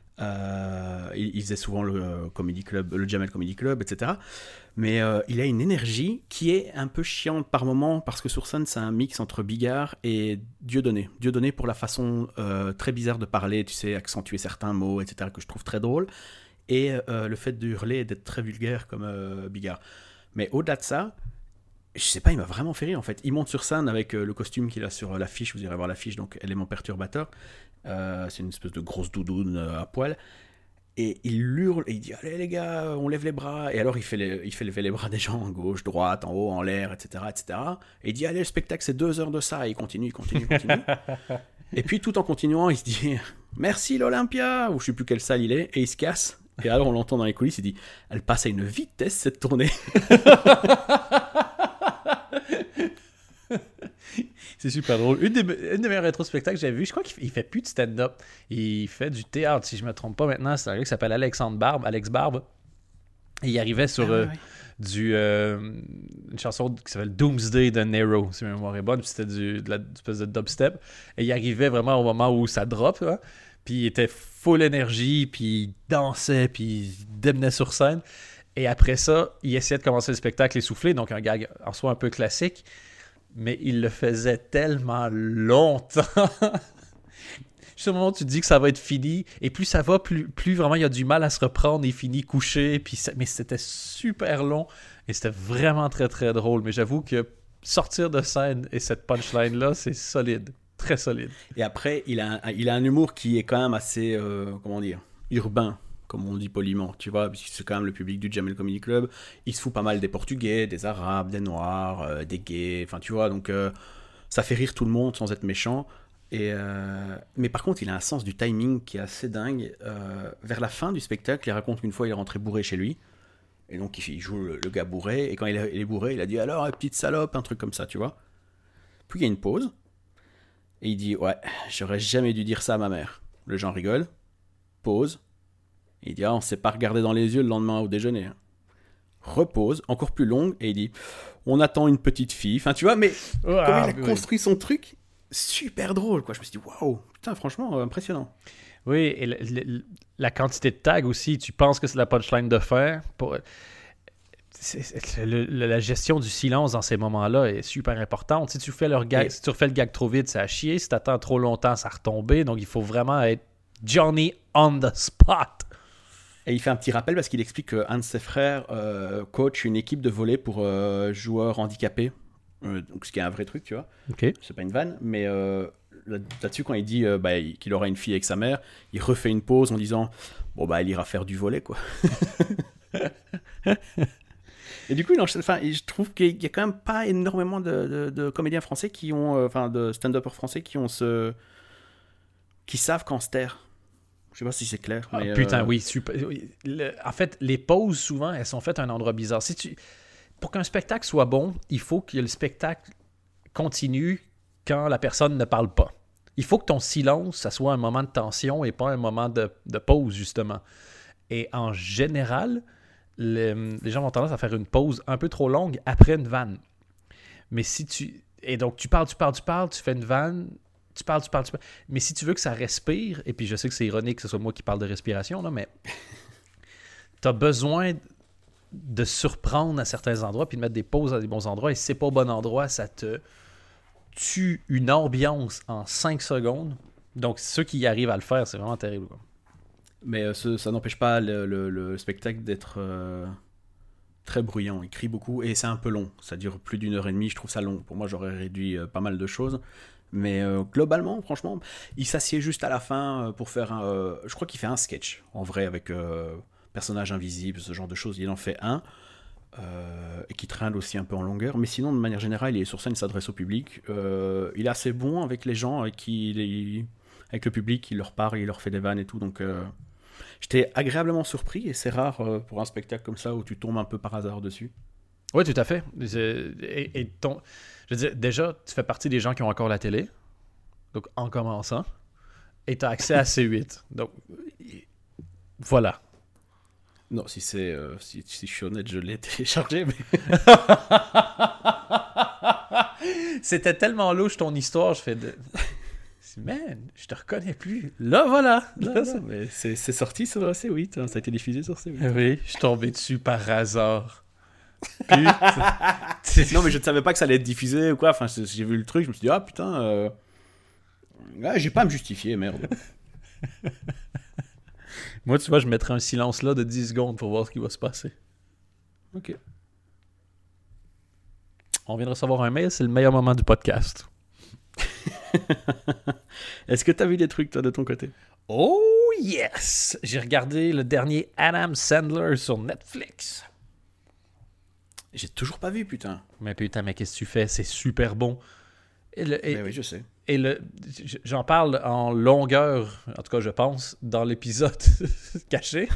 Euh, il, il faisait souvent le euh, Comedy Club, le Jamel Comedy Club, et cetera. Mais euh, il a une énergie qui est un peu chiante par moment parce que sur scène, c'est un mix entre Bigard et Dieudonné. Dieudonné pour la façon euh, très bizarre de parler, tu sais, accentuer certains mots, et cetera, que je trouve très drôle. Et euh, le fait de hurler et d'être très vulgaire comme euh, Bigard. Mais au-delà de ça, je sais pas, il m'a vraiment fait rire en fait. Il monte sur scène avec euh, le costume qu'il a sur l'affiche, vous irez voir l'affiche, donc élément perturbateur. Euh, c'est une espèce de grosse doudoune euh, à poil. Et il hurle et il dit allez les gars, on lève les bras. Et alors il fait, les, il fait lever les bras des gens en gauche, droite, en haut, en l'air, et cetera, et cetera. Et il dit allez, le spectacle c'est deux heures de ça. Et il continue, il continue, il continue. Et puis tout en continuant, il se dit merci l'Olympia, ou je sais plus quelle salle il est, et il se casse. Et alors on l'entend dans les coulisses, il dit elle passe à une vitesse cette tournée. C'est super drôle. Une des, une des meilleures rétrospectacles que j'avais vu, je crois qu'il fait, il fait plus de stand-up. Il fait du théâtre, si je me trompe pas maintenant. C'est un gars qui s'appelle Alexandre Barbe, Alex Barbe. Et il arrivait sur ah, euh, oui. du, euh, une chanson qui s'appelle Doomsday de Nero, si ma mémoire est bonne. Puis c'était du, de la une espèce de dubstep. Et il arrivait vraiment au moment où ça drop. Hein. Puis il était full énergie, puis il dansait, puis il démenait sur scène. Et après ça, il essayait de commencer le spectacle essoufflé, donc un gag en soi un peu classique. Mais il le faisait tellement longtemps. Juste au moment où tu te dis que ça va être fini, et plus ça va, plus, plus vraiment il a du mal à se reprendre, il finit couché, puis ça, mais c'était super long, et c'était vraiment très très drôle. Mais j'avoue que sortir de scène et cette punchline-là, c'est solide, très solide. Et après, il a un, il a un humour qui est quand même assez, euh, comment dire, urbain. Comme on dit poliment, tu vois, puisque c'est quand même le public du Jamel Comedy Club. Il se fout pas mal des Portugais, des Arabes, des Noirs, euh, des gays, enfin tu vois, donc euh, ça fait rire tout le monde sans être méchant. Et euh... Mais par contre, il a un sens du timing qui est assez dingue. Euh, vers la fin du spectacle, il raconte qu'une fois il est rentré bourré chez lui, et donc il joue le, le gars bourré, et quand il est bourré, il a dit alors, petite salope, un truc comme ça, tu vois. Puis il y a une pause, et il dit ouais, j'aurais jamais dû dire ça à ma mère. Les gens rigolent, pause. Il dit, ah, on ne s'est pas regardé dans les yeux le lendemain au déjeuner. Repose, encore plus longue, et il dit, on attend une petite fille. Enfin, tu vois, mais wow, comme il a oui. construit son truc, super drôle, quoi. Je me suis dit, waouh, putain, franchement, euh, impressionnant. Oui, et le, le, la quantité de tags aussi, tu penses que c'est la punchline de fer. Pour... C'est, c'est, le, la gestion du silence dans ces moments-là est super importante. Si tu fais leur gag, et... si tu refais le gag trop vite, ça a chier. Si tu attends trop longtemps, ça a retombé. Donc, il faut vraiment être Johnny on the spot. Et il fait un petit rappel parce qu'il explique qu'un de ses frères euh, coach une équipe de volley pour euh, joueurs handicapés. Euh, donc ce qui est un vrai truc, tu vois. Okay. C'est pas une vanne, mais euh, là-dessus, quand il dit euh, bah, qu'il aura une fille avec sa mère, il refait une pause en disant bon, bah, elle ira faire du volley, quoi. Et du coup, il enchaîne, enfin, je trouve qu'il y a quand même pas énormément de, de, de comédiens français qui ont, enfin, euh, de stand-uppers français qui ont ce. Qui savent quand se taire. Je sais pas si c'est clair. Mais ah, putain, euh... oui, super. Le, en fait, les pauses, souvent, elles sont faites à un endroit bizarre. Si tu, pour qu'un spectacle soit bon, il faut que le spectacle continue quand la personne ne parle pas. Il faut que ton silence, ça soit un moment de tension et pas un moment de, de pause, justement. Et en général, les, les gens ont tendance à faire une pause un peu trop longue après une vanne. Mais si tu... Et donc, tu parles, tu parles, tu parles, tu fais une vanne, tu parles, tu parles, tu parles. Mais si tu veux que ça respire, et puis je sais que c'est ironique que ce soit moi qui parle de respiration, là, mais tu as besoin de surprendre à certains endroits puis de mettre des pauses à des bons endroits. Et si c'est pas au bon endroit, ça te tue une ambiance en cinq secondes. Donc, ceux qui y arrivent à le faire, c'est vraiment terrible, quoi. Mais euh, ce, ça n'empêche pas le, le, le spectacle d'être euh, très bruyant. Il crie beaucoup et c'est un peu long. Ça dure plus d'une heure et demie. Je trouve ça long. Pour moi, j'aurais réduit euh, pas mal de choses. Mais euh, globalement, franchement, il s'assied juste à la fin euh, pour faire un... Euh, je crois qu'il fait un sketch, en vrai, avec euh, personnage invisible, ce genre de choses. Il en fait un. Euh, et qui traîne aussi un peu en longueur. Mais sinon, de manière générale, il est sur scène, il s'adresse au public. Euh, il est assez bon avec les gens, avec, qui il est, avec le public. Il leur parle, il leur fait des vannes et tout. Donc... Euh, j'étais agréablement surpris et c'est rare euh, pour un spectacle comme ça où tu tombes un peu par hasard dessus. Oui, tout à fait. Et, et ton, je veux dire, déjà, tu fais partie des gens qui ont encore la télé, donc en commençant, et tu as accès à C huit. Donc, voilà. Non, si c'est euh, si, si je suis honnête, je l'ai téléchargé. Mais... C'était tellement louche ton histoire, je fais de... Man, je te reconnais plus. Là, voilà. Là, là, c'est... Mais c'est, c'est sorti sur C huit, hein. Ça a été diffusé sur C huit. Oui, je suis tombé dessus par hasard. Puis, non, mais je ne savais pas que ça allait être diffusé ou quoi. Enfin, j'ai vu le truc, je me suis dit, ah putain, euh... ouais, j'ai pas à me justifier, merde. Moi, tu vois, je mettrais un silence là de dix secondes pour voir ce qui va se passer. Ok. On vient de recevoir un mail, c'est le meilleur moment du podcast. Est-ce que tu as vu des trucs, toi, de ton côté? Oh yes! J'ai regardé le dernier Adam Sandler sur Netflix. J'ai toujours pas vu, putain. Mais putain, mais qu'est-ce que tu fais? C'est super bon. Et le, et, mais oui, je sais. Et le, j'en parle en longueur, en tout cas, je pense, dans l'épisode caché.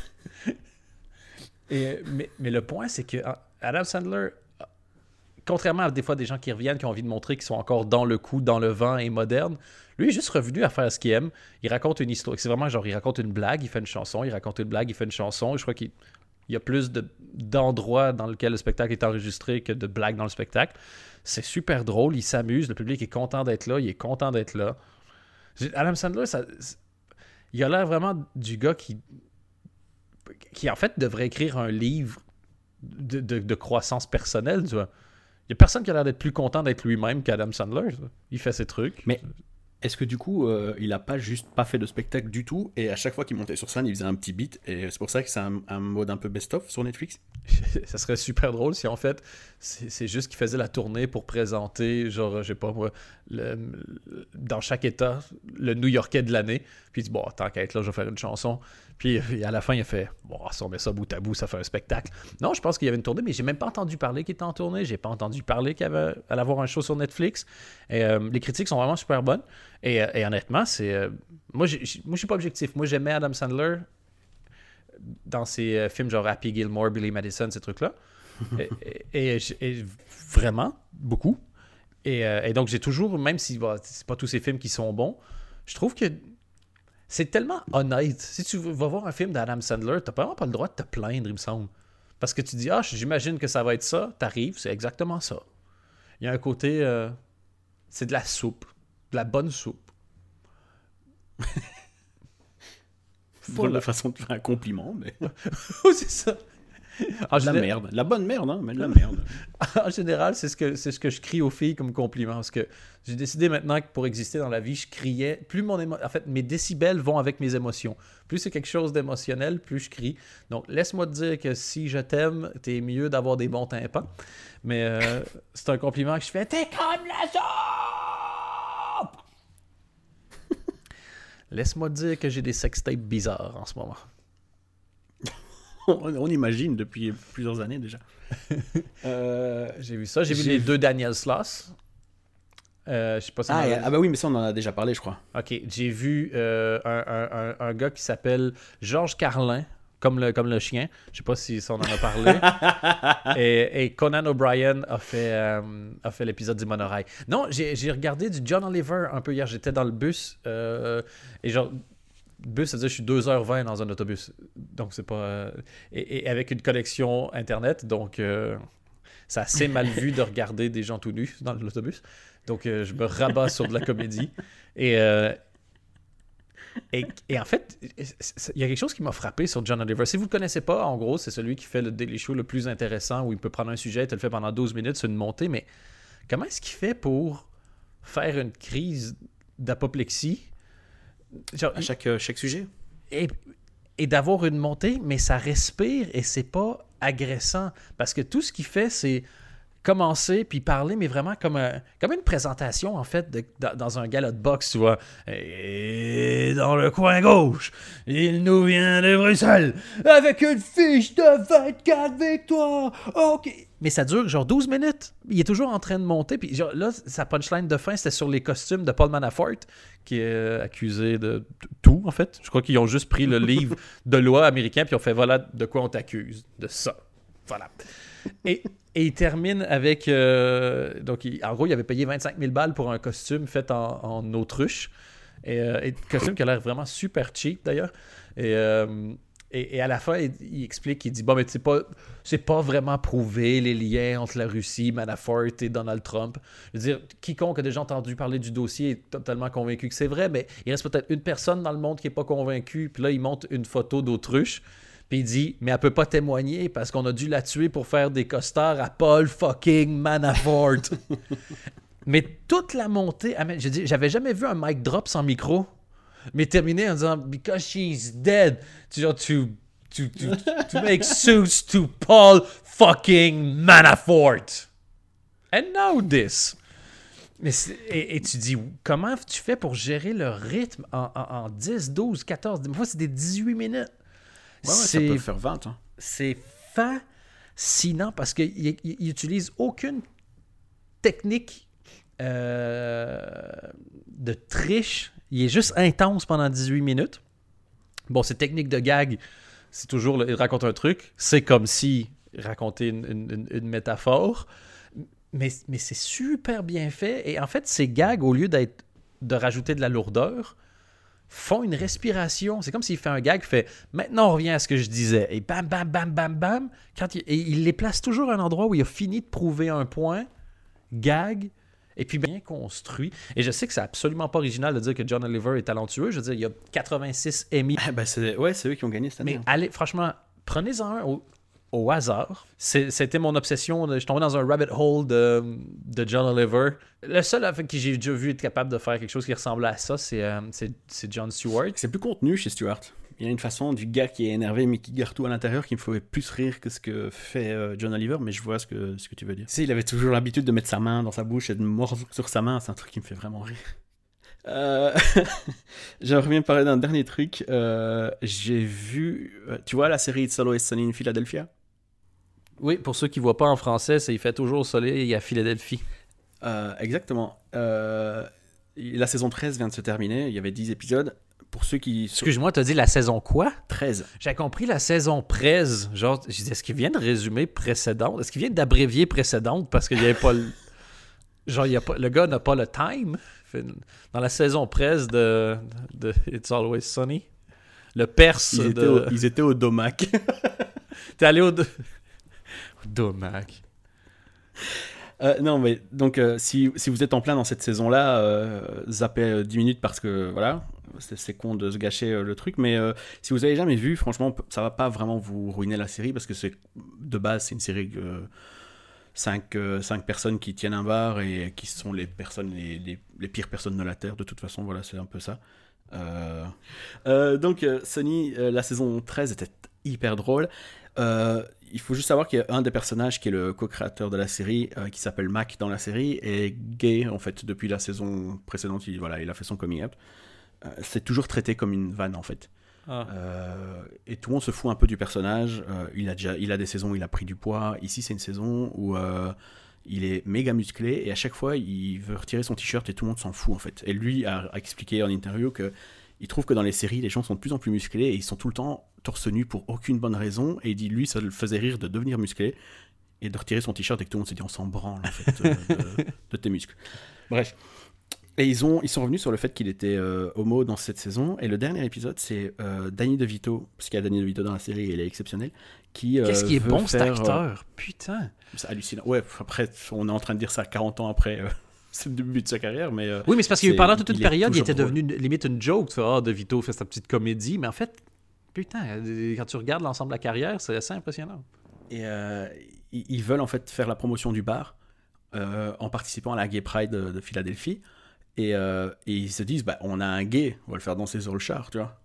Et, mais, mais le point, c'est que Adam Sandler... Contrairement à des fois des gens qui reviennent, qui ont envie de montrer qu'ils sont encore dans le coup, dans le vent et modernes, lui il est juste revenu à faire ce qu'il aime. Il raconte une histoire. C'est vraiment genre, il raconte une blague, il fait une chanson, il raconte une blague, il fait une chanson. Je crois qu'il y a plus de, d'endroits dans lesquels le spectacle est enregistré que de blagues dans le spectacle. C'est super drôle, il s'amuse, le public est content d'être là, il est content d'être là. Adam Sandler, ça, il a l'air vraiment du gars qui, qui en fait devrait écrire un livre de, de, de croissance personnelle, tu vois. Il n'y a personne qui a l'air d'être plus content d'être lui-même qu'Adam Sandler. Ça. Il fait ses trucs. Mais est-ce que du coup, euh, il n'a pas juste pas fait de spectacle du tout et à chaque fois qu'il montait sur scène, il faisait un petit beat et c'est pour ça que c'est un, un mode un peu best-of sur Netflix? Ça serait super drôle si en fait, c'est, c'est juste qu'il faisait la tournée pour présenter, genre, je sais pas moi, le, le, dans chaque état, le New-Yorkais de l'année. Puis il dit, bon, tant qu'à être là, je vais faire une chanson. Puis à la fin, il a fait, bon, si on met ça bout à bout, ça fait un spectacle. Non, je pense qu'il y avait une tournée, mais j'ai même pas entendu parler qu'il était en tournée. J'ai pas entendu parler qu'il allait avoir un show sur Netflix. Et, euh, les critiques sont vraiment super bonnes. Et, et honnêtement, c'est. Euh, moi, j'ai, moi, je suis pas objectif. Moi, j'aimais Adam Sandler dans ses euh, films genre Happy Gilmore, Billy Madison, ces trucs-là. et, et, et, et vraiment, beaucoup. Et, euh, et donc, j'ai toujours, même si bah, c'est pas tous ces films qui sont bons, je trouve que c'est tellement honnête. Si tu vas voir un film d'Adam Sandler, t'as vraiment pas le droit de te plaindre, il me semble. Parce que tu dis, ah, j'imagine que ça va être ça. T'arrives, c'est exactement ça. Il y a un côté, euh, c'est de la soupe. De la bonne soupe. Voilà la façon de faire un compliment, mais... Oui, c'est ça. En de la général... merde. La bonne merde, hein, mais de la merde. En général, c'est ce, que, c'est ce que je crie aux filles comme compliment. Parce que j'ai décidé maintenant que pour exister dans la vie, je criais. Plus mon émo... En fait, mes décibels vont avec mes émotions. Plus c'est quelque chose d'émotionnel, plus je crie. Donc, laisse-moi te dire que si je t'aime, t'es mieux d'avoir des bons tympans. Mais euh, c'est un compliment que je fais. T'es comme la soupe! Laisse-moi te dire que j'ai des sextapes bizarres en ce moment. On, on imagine depuis plusieurs années déjà. euh, j'ai vu ça. J'ai, j'ai vu les vu... deux Daniel Sloss. Euh, je sais pas si ah, ah bah oui, mais ça on en a déjà parlé, je crois. Ok, j'ai vu euh, un, un, un, un gars qui s'appelle Georges Carlin, comme le, comme le chien. Je sais pas si ça on en a parlé. et, et Conan O'Brien a fait, euh, a fait l'épisode du monorail. Non, j'ai, j'ai regardé du John Oliver un peu hier. J'étais dans le bus euh, et genre... bus, c'est-à-dire que je suis deux heures vingt dans un autobus. Donc, c'est pas... Euh, et, et avec une connexion Internet, donc euh, c'est assez mal vu de regarder des gens tout nus dans l'autobus. Donc, euh, je me rabats sur de la comédie. Et, euh, et, et en fait, il y a quelque chose qui m'a frappé sur John Oliver. Si vous ne le connaissez pas, en gros, c'est celui qui fait le Daily Show le plus intéressant, où il peut prendre un sujet, il te le fait pendant douze minutes, c'est une montée, mais comment est-ce qu'il fait pour faire une crise d'apoplexie? Genre, à chaque, euh, chaque sujet. Et, et d'avoir une montée, mais ça respire et c'est pas agressant. Parce que tout ce qu'il fait, c'est commencer puis parler, mais vraiment comme, un, comme une présentation, en fait, de, de, dans un gala de boxe, tu vois. Et dans le coin gauche, il nous vient de Bruxelles avec une fiche de vingt-quatre victoires. OK. Mais ça dure genre douze minutes. Il est toujours en train de monter. Puis genre, là, sa punchline de fin, c'était sur les costumes de Paul Manafort, qui est euh, accusé de tout, en fait. Je crois qu'ils ont juste pris le livre de loi américain puis ils ont fait, voilà, de quoi on t'accuse. De ça. Voilà. Et, et il termine avec... Euh, donc, il, en gros, il avait payé vingt-cinq mille balles pour un costume fait en, en autruche. Et, euh, et costume qui a l'air vraiment super cheap, d'ailleurs. Et... Euh, Et, et à la fin, il, il explique, il dit, bon, mais c'est pas, c'est pas vraiment prouvé les liens entre la Russie, Manafort et Donald Trump. Je veux dire, quiconque a déjà entendu parler du dossier est totalement convaincu que c'est vrai, mais il reste peut-être une personne dans le monde qui n'est pas convaincue. Puis là, il montre une photo d'autruche. Puis il dit, mais elle peut pas témoigner parce qu'on a dû la tuer pour faire des costards à Paul fucking Manafort. Mais toute la montée, je dis, j'avais jamais vu un mic drop sans micro. Mais terminé en disant because she's dead, tu genre to to to to make suits to Paul fucking Manafort. And now this. Mais et, et tu dis comment tu fais pour gérer le rythme en, en, en dix, douze, quatorze, des fois c'est des dix-huit minutes. Ouais, ouais, ça peut faire vingt. Hein. C'est fascinant parce qu'il il, il utilise aucune technique euh, de triche. Il est juste intense pendant dix-huit minutes. Bon, c'est technique de gag. C'est toujours, le, il raconte un truc. C'est comme si il racontait une, une, une métaphore. Mais, mais c'est super bien fait. Et en fait, ces gags, au lieu d'être de rajouter de la lourdeur, font une respiration. C'est comme s'il fait un gag, il fait « Maintenant, on revient à ce que je disais. » Et bam, bam, bam, bam, bam. Quand il, et il les place toujours à un endroit où il a fini de prouver un point. Gag. Et puis bien construit. Et je sais que c'est absolument pas original de dire que John Oliver est talentueux. Je veux dire, il y a quatre-vingt-six Emmy. Ah ben c'est, ouais, c'est eux qui ont gagné cette année. Mais allez, franchement, prenez-en un au, au hasard. C'est, c'était mon obsession. Je suis tombé dans un rabbit hole de, de John Oliver. Le seul avec qui j'ai déjà vu être capable de faire quelque chose qui ressemblait à ça, c'est, euh, c'est, c'est Jon Stewart. C'est plus contenu chez Stewart. Il y a une façon du gars qui est énervé mais qui garde tout à l'intérieur qui me ferait plus rire que ce que fait euh, John Oliver, mais je vois ce que, ce que tu veux dire. Tu sais, il avait toujours l'habitude de mettre sa main dans sa bouche et de mordre sur sa main, c'est un truc qui me fait vraiment rire. Euh... J'aimerais bien parler d'un dernier truc. Euh, j'ai vu, tu vois la série It's Always Sunny in Philadelphia? Oui, pour ceux qui ne voient pas en français, c'est Il fait toujours soleil à Philadelphie. Euh, exactement. Euh, la saison treize vient de se terminer, il y avait dix épisodes. Pour ceux qui... Excuse-moi, t'as dit la saison quoi? treize. J'ai compris la saison treize. Genre, je dis, est-ce qu'il vient de résumer précédente? Est-ce qu'il vient d'abrévier précédente parce qu'il n'y avait pas le... Genre, il y a pas... le gars n'a pas le time? Dans la saison treize de, de It's Always Sunny, le perse ils, de... étaient au... ils étaient au Domac. T'es allé au... au Domac. Euh, non, mais donc, euh, si, si vous êtes en plein dans cette saison-là, euh, zappez euh, dix minutes parce que, voilà, c'est, c'est con de se gâcher euh, le truc, mais euh, si vous avez jamais vu, franchement, ça va pas vraiment vous ruiner la série parce que c'est, de base, c'est une série de cinq personnes qui tiennent un bar et qui sont les personnes, les, les, les pires personnes de la Terre, de toute façon, voilà, c'est un peu ça. Euh, euh, donc, euh, Sunny, euh, la saison treize était hyper drôle. Euh, il faut juste savoir qu'il y a un des personnages qui est le co-créateur de la série, euh, qui s'appelle Mac dans la série, est gay en fait depuis la saison précédente. Il, voilà, il a fait son coming out. Euh, c'est toujours traité comme une vanne en fait. Ah. Euh, et tout le monde se fout un peu du personnage. Euh, il a déjà, il a des saisons où il a pris du poids. Ici, c'est une saison où euh, il est méga musclé et à chaque fois, il veut retirer son t-shirt et tout le monde s'en fout en fait. Et lui a, a expliqué en interview que il trouve que dans les séries, les gens sont de plus en plus musclés et ils sont tout le temps torse nu pour aucune bonne raison. Et il dit, lui, ça le faisait rire de devenir musclé et de retirer son t-shirt et que tout le monde se dit, on s'en branle en fait de, de, de tes muscles. Bref. Et ils, ont, ils sont revenus sur le fait qu'il était euh, homo dans cette saison. Et le dernier épisode, c'est euh, Danny DeVito, parce qu'il y a Danny DeVito dans la série et il est exceptionnel. Qui, euh, Qu'est-ce qui est veut bon, cet faire, acteur? euh, Putain. C'est hallucinant. Ouais, après, on est en train de dire ça quarante ans après. Euh, c'est le début de sa carrière, mais... Euh, Oui, mais c'est parce que pendant toute une il est période, il toujours était drôle. devenu une- limite une joke. Tu fais, ah, DeVito fait sa petite comédie. Mais en fait, putain, euh, quand tu regardes l'ensemble de la carrière, c'est assez impressionnant. Et euh, ils ils veulent en fait faire la promotion du bar euh, en participant à la Gay Pride de, de Philadelphie. Et, euh, et ils se disent, bah, on a un gay, on va le faire danser sur le char, tu vois.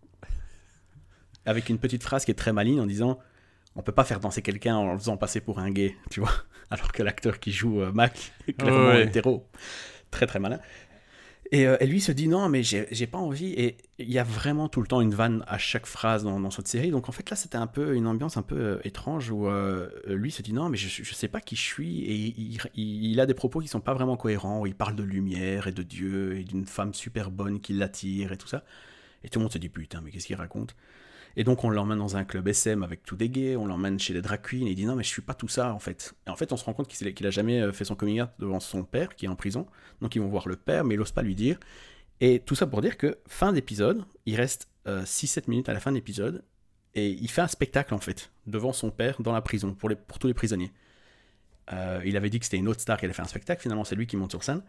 Avec une petite phrase qui est très maligne en disant, on peut pas faire danser quelqu'un en le faisant passer pour un gay, tu vois. Alors que l'acteur qui joue euh, Mac est clairement Ouais. hétéro. Très très malin. Et, euh, et lui se dit non, mais j'ai, j'ai pas envie. Et il y a vraiment tout le temps une vanne à chaque phrase dans, dans cette série. Donc en fait là, c'était un peu une ambiance un peu euh, étrange où euh, lui se dit non, mais je, je sais pas qui je suis. Et il, il, il a des propos qui sont pas vraiment cohérents. Où il parle de lumière et de Dieu et d'une femme super bonne qui l'attire et tout ça. Et tout le monde se dit putain, mais qu'est-ce qu'il raconte? Et donc on l'emmène dans un club S M avec tous des gays, on l'emmène chez les drag queens et il dit non mais je suis pas tout ça en fait. Et en fait on se rend compte qu'il, qu'il a jamais fait son coming out devant son père qui est en prison, donc ils vont voir le père mais il n'ose pas lui dire. Et tout ça pour dire que fin d'épisode, il reste euh, six sept minutes à la fin de l'épisode et il fait un spectacle en fait devant son père dans la prison pour, les, pour tous les prisonniers. Euh, il avait dit que c'était une autre star qui allait faire un spectacle, finalement c'est lui qui monte sur scène.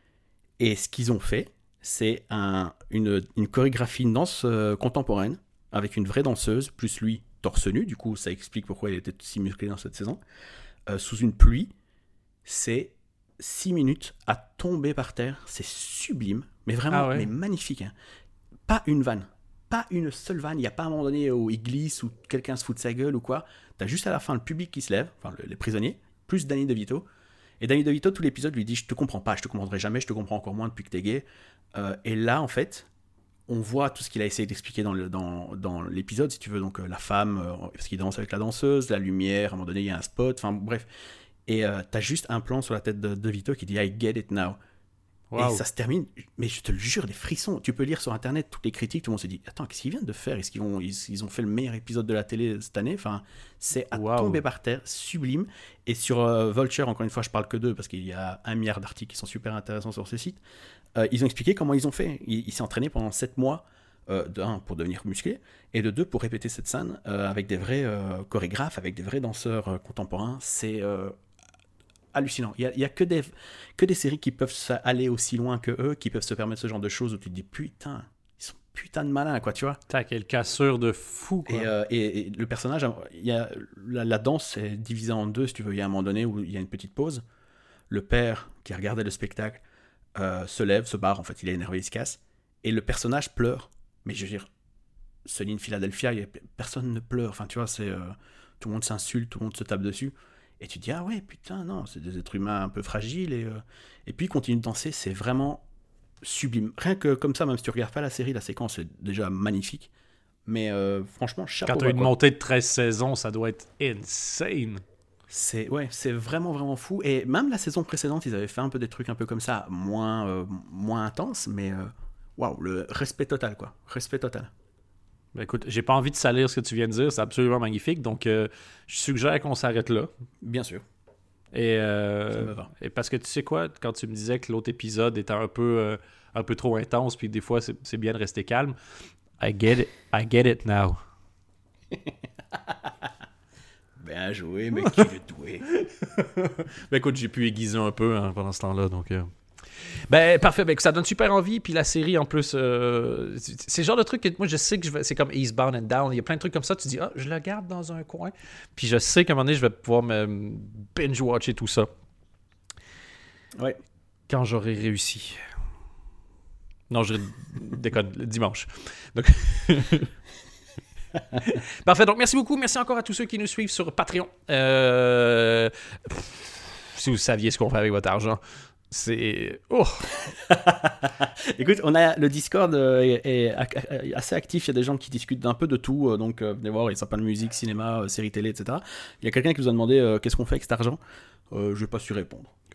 Et ce qu'ils ont fait, c'est un, une, une chorégraphie de danse euh, contemporaine avec une vraie danseuse, plus lui torse nu, du coup ça explique pourquoi il était si musclé dans cette saison, euh, sous une pluie. C'est six minutes à tomber par terre, c'est sublime, mais vraiment Ah ouais. mais magnifique. Hein. Pas une vanne, pas une seule vanne, il n'y a pas un moment donné où il glisse ou quelqu'un se fout de sa gueule ou quoi. T'as juste à la fin le public qui se lève, enfin le, les prisonniers, plus Danny DeVito. Et Danny DeVito, tout l'épisode lui dit je te comprends pas, je te comprendrai jamais, je te comprends encore moins depuis que t'es gay. Euh, et là en fait, on voit tout ce qu'il a essayé d'expliquer dans, le, dans, dans l'épisode, si tu veux, donc euh, la femme, euh, parce qu'il danse avec la danseuse, la lumière, à un moment donné il y a un spot, enfin bref. Et euh, t'as juste un plan sur la tête de, de Vito qui dit I get it now. Wow. Et ça se termine, mais je te le jure, des frissons. Tu peux lire sur internet toutes les critiques, tout le monde se dit attends, qu'est-ce qu'ils viennent de faire? Est-ce qu'ils ont, ils, ils ont fait le meilleur épisode de la télé cette année? Enfin, c'est à Wow. tomber par terre, sublime. Et sur euh, Vulture, encore une fois, je parle que d'eux parce qu'il y a un milliard d'articles qui sont super intéressants sur ce site. Euh, ils ont expliqué comment ils ont fait. Il, il s'est entraîné pendant sept mois, euh, de un, pour devenir musclé, et de deux, pour répéter cette scène euh, avec des vrais euh, chorégraphes, avec des vrais danseurs euh, contemporains. C'est euh, hallucinant. Il n'y a, a que, des, que des séries qui peuvent aller aussi loin que eux, qui peuvent se permettre ce genre de choses où tu te dis putain, ils sont putain de malins, quoi, tu vois. T'as quelle cassure de fou, quoi. Et, euh, et, et le personnage, il y a, la, la danse est divisée en deux, si tu veux. Il y a un moment donné où il y a une petite pause. Le père qui regardait le spectacle euh, se lève, se barre, en fait, il est énervé, il se casse. Et le personnage pleure. Mais je veux dire, Sunny Philadelphia, y a, personne ne pleure. Enfin, tu vois, c'est, euh, tout le monde s'insulte, tout le monde se tape dessus. Et tu te dis, ah ouais, putain, non, c'est des êtres humains un peu fragiles. Et, euh, et puis, il continue de danser, c'est vraiment sublime. Rien que comme ça, même si tu regardes pas la série, la séquence est déjà magnifique. Mais euh, franchement, chapeau. Quand t'as une montée de treize saisons, ça doit être insane. C'est, ouais, c'est vraiment, vraiment fou. Et même la saison précédente, ils avaient fait un peu des trucs un peu comme ça, moins, euh, moins intenses, mais waouh, wow, le respect total, quoi. Respect total. Ben écoute, j'ai pas envie de salir ce que tu viens de dire, c'est absolument magnifique, donc euh, je suggère qu'on s'arrête là. Bien sûr. Et, euh, Ça me va. et parce que tu sais quoi, quand tu me disais que l'autre épisode était un peu, euh, un peu trop intense, puis des fois c'est, c'est bien de rester calme, I get it, I get it now. Bien joué, mec, tu es doué. Ben écoute, j'ai pu aiguiser un peu hein, pendant ce temps-là, donc... Euh... Ben parfait, ben, ça donne super envie, puis la série en plus, euh, c'est, c'est le genre de truc que moi je sais que je vais, c'est comme Eastbound and Down, il y a plein de trucs comme ça, tu dis, ah, je le garde dans un coin, puis je sais qu'à un moment donné, je vais pouvoir me binge-watcher tout ça. Ouais. Quand j'aurai réussi. Non, je déconne, le dimanche. Donc... Parfait, donc merci beaucoup, merci encore à tous ceux qui nous suivent sur Patreon. Euh... Pff, si vous saviez ce qu'on fait avec votre argent, c'est... Oh! Écoute, on a le Discord euh, est, est assez actif, il y a des gens qui discutent d'un peu de tout, euh, donc euh, venez voir, il y a pas de musique, cinéma, euh, séries télé, et cetera. Il y a quelqu'un qui vous a demandé euh, qu'est-ce qu'on fait avec cet argent. Euh, je vais pas su répondre.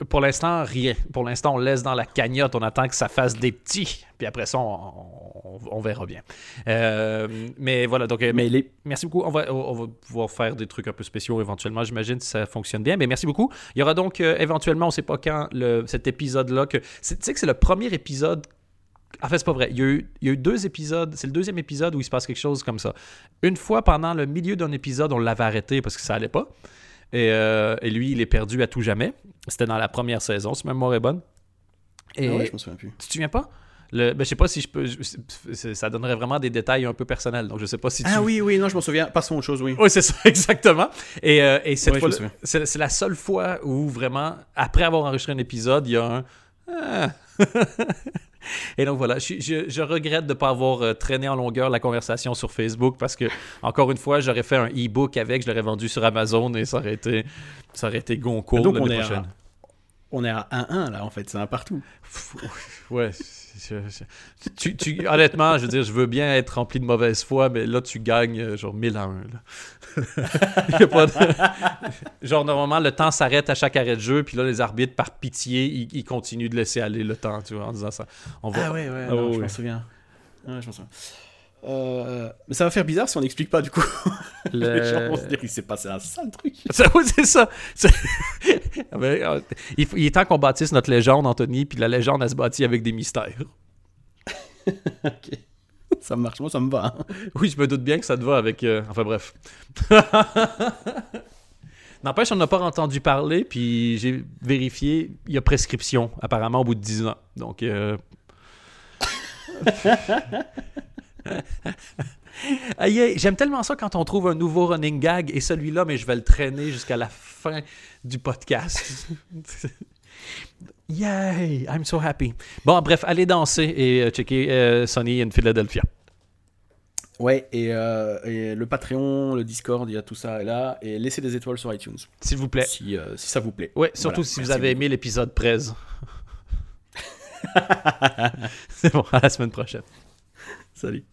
pour l'instant, rien. Pour l'instant, on laisse dans la cagnotte, on attend que ça fasse des petits, puis après ça, on, on, on verra bien. Euh, mais voilà, donc euh, Mais les... merci beaucoup. On va, on va pouvoir faire des trucs un peu spéciaux éventuellement, j'imagine, si ça fonctionne bien. Mais merci beaucoup. Il y aura donc euh, éventuellement, on ne sait pas quand, le, cet épisode-là, que c'est, tu sais que c'est le premier épisode. En fait, c'est pas vrai. Il y, a eu, il y a eu deux épisodes. C'est le deuxième épisode où il se passe quelque chose comme ça. Une fois, pendant le milieu d'un épisode, on l'avait arrêté parce que ça allait pas. Et, euh, et lui, il est perdu à tout jamais. C'était dans la première saison, si ma mémoire est bonne. Et Ah ouais, je me souviens plus. tu te souviens pas? Le, ben, je sais pas si je peux... Je, ça donnerait vraiment des détails un peu personnels. Donc, je sais pas si tu... Ah oui, oui, non, je m'en souviens. Passons à autre chose, oui. Oui, c'est ça, exactement. Et, euh, et cette Ouais, fois, je me souviens. c'est, c'est la seule fois où vraiment, après avoir enregistré un épisode, il y a un... Ah. Et donc voilà, je, je, je regrette de ne pas avoir euh, traîné en longueur la conversation sur Facebook parce que, encore une fois, j'aurais fait un e-book avec, je l'aurais vendu sur Amazon et ça aurait été, ça aurait été Goncourt Donc, l'année on est prochaine. à- On est à un un là, en fait, c'est un partout. Ouais, je- je- tu, tu- honnêtement, je veux dire, je veux bien être rempli de mauvaise foi, mais là, tu gagnes euh, genre mille à un. Là. Il y a pas de... Genre, normalement, le temps s'arrête à chaque arrêt de jeu, puis là, les arbitres, par pitié, ils, ils continuent de laisser aller le temps, tu vois, en disant ça. On va... Ah ouais, ouais, Ah non, ouais, je ouais. m'en souviens. Ouais, je m'en souviens. Euh, mais ça va faire bizarre si on n'explique pas du coup. Le- Les gens vont se dire qu'il s'est passé un sale truc. Ça, oui, c'est ça. C'est- Ah ben, euh, il, faut- il est temps qu'on bâtisse notre légende, Anthony, puis la légende, elle se bâtit avec des mystères. Ok. Ça marche, moi ça me va. hein. Oui, je me doute bien que ça te va avec... euh, Enfin, bref. N'empêche, on n'a pas entendu parler, puis j'ai vérifié, il y a prescription, apparemment, au bout de dix ans. Donc... euh, Aïe, aïe, j'aime tellement ça quand on trouve un nouveau running gag, et celui-là, mais je vais le traîner jusqu'à la fin du podcast. Yay! I'm so happy. Bon, bref, allez danser et euh, checker euh, Sonny in Philadelphia. Ouais, et, euh, et le Patreon, le Discord, il y a tout ça là. Et laissez des étoiles sur iTunes. S'il vous plaît. Si, euh, si ça vous plaît. Ouais, surtout Voilà, si vous merci avez beaucoup. aimé l'épisode treize. C'est bon, à la semaine prochaine. Salut.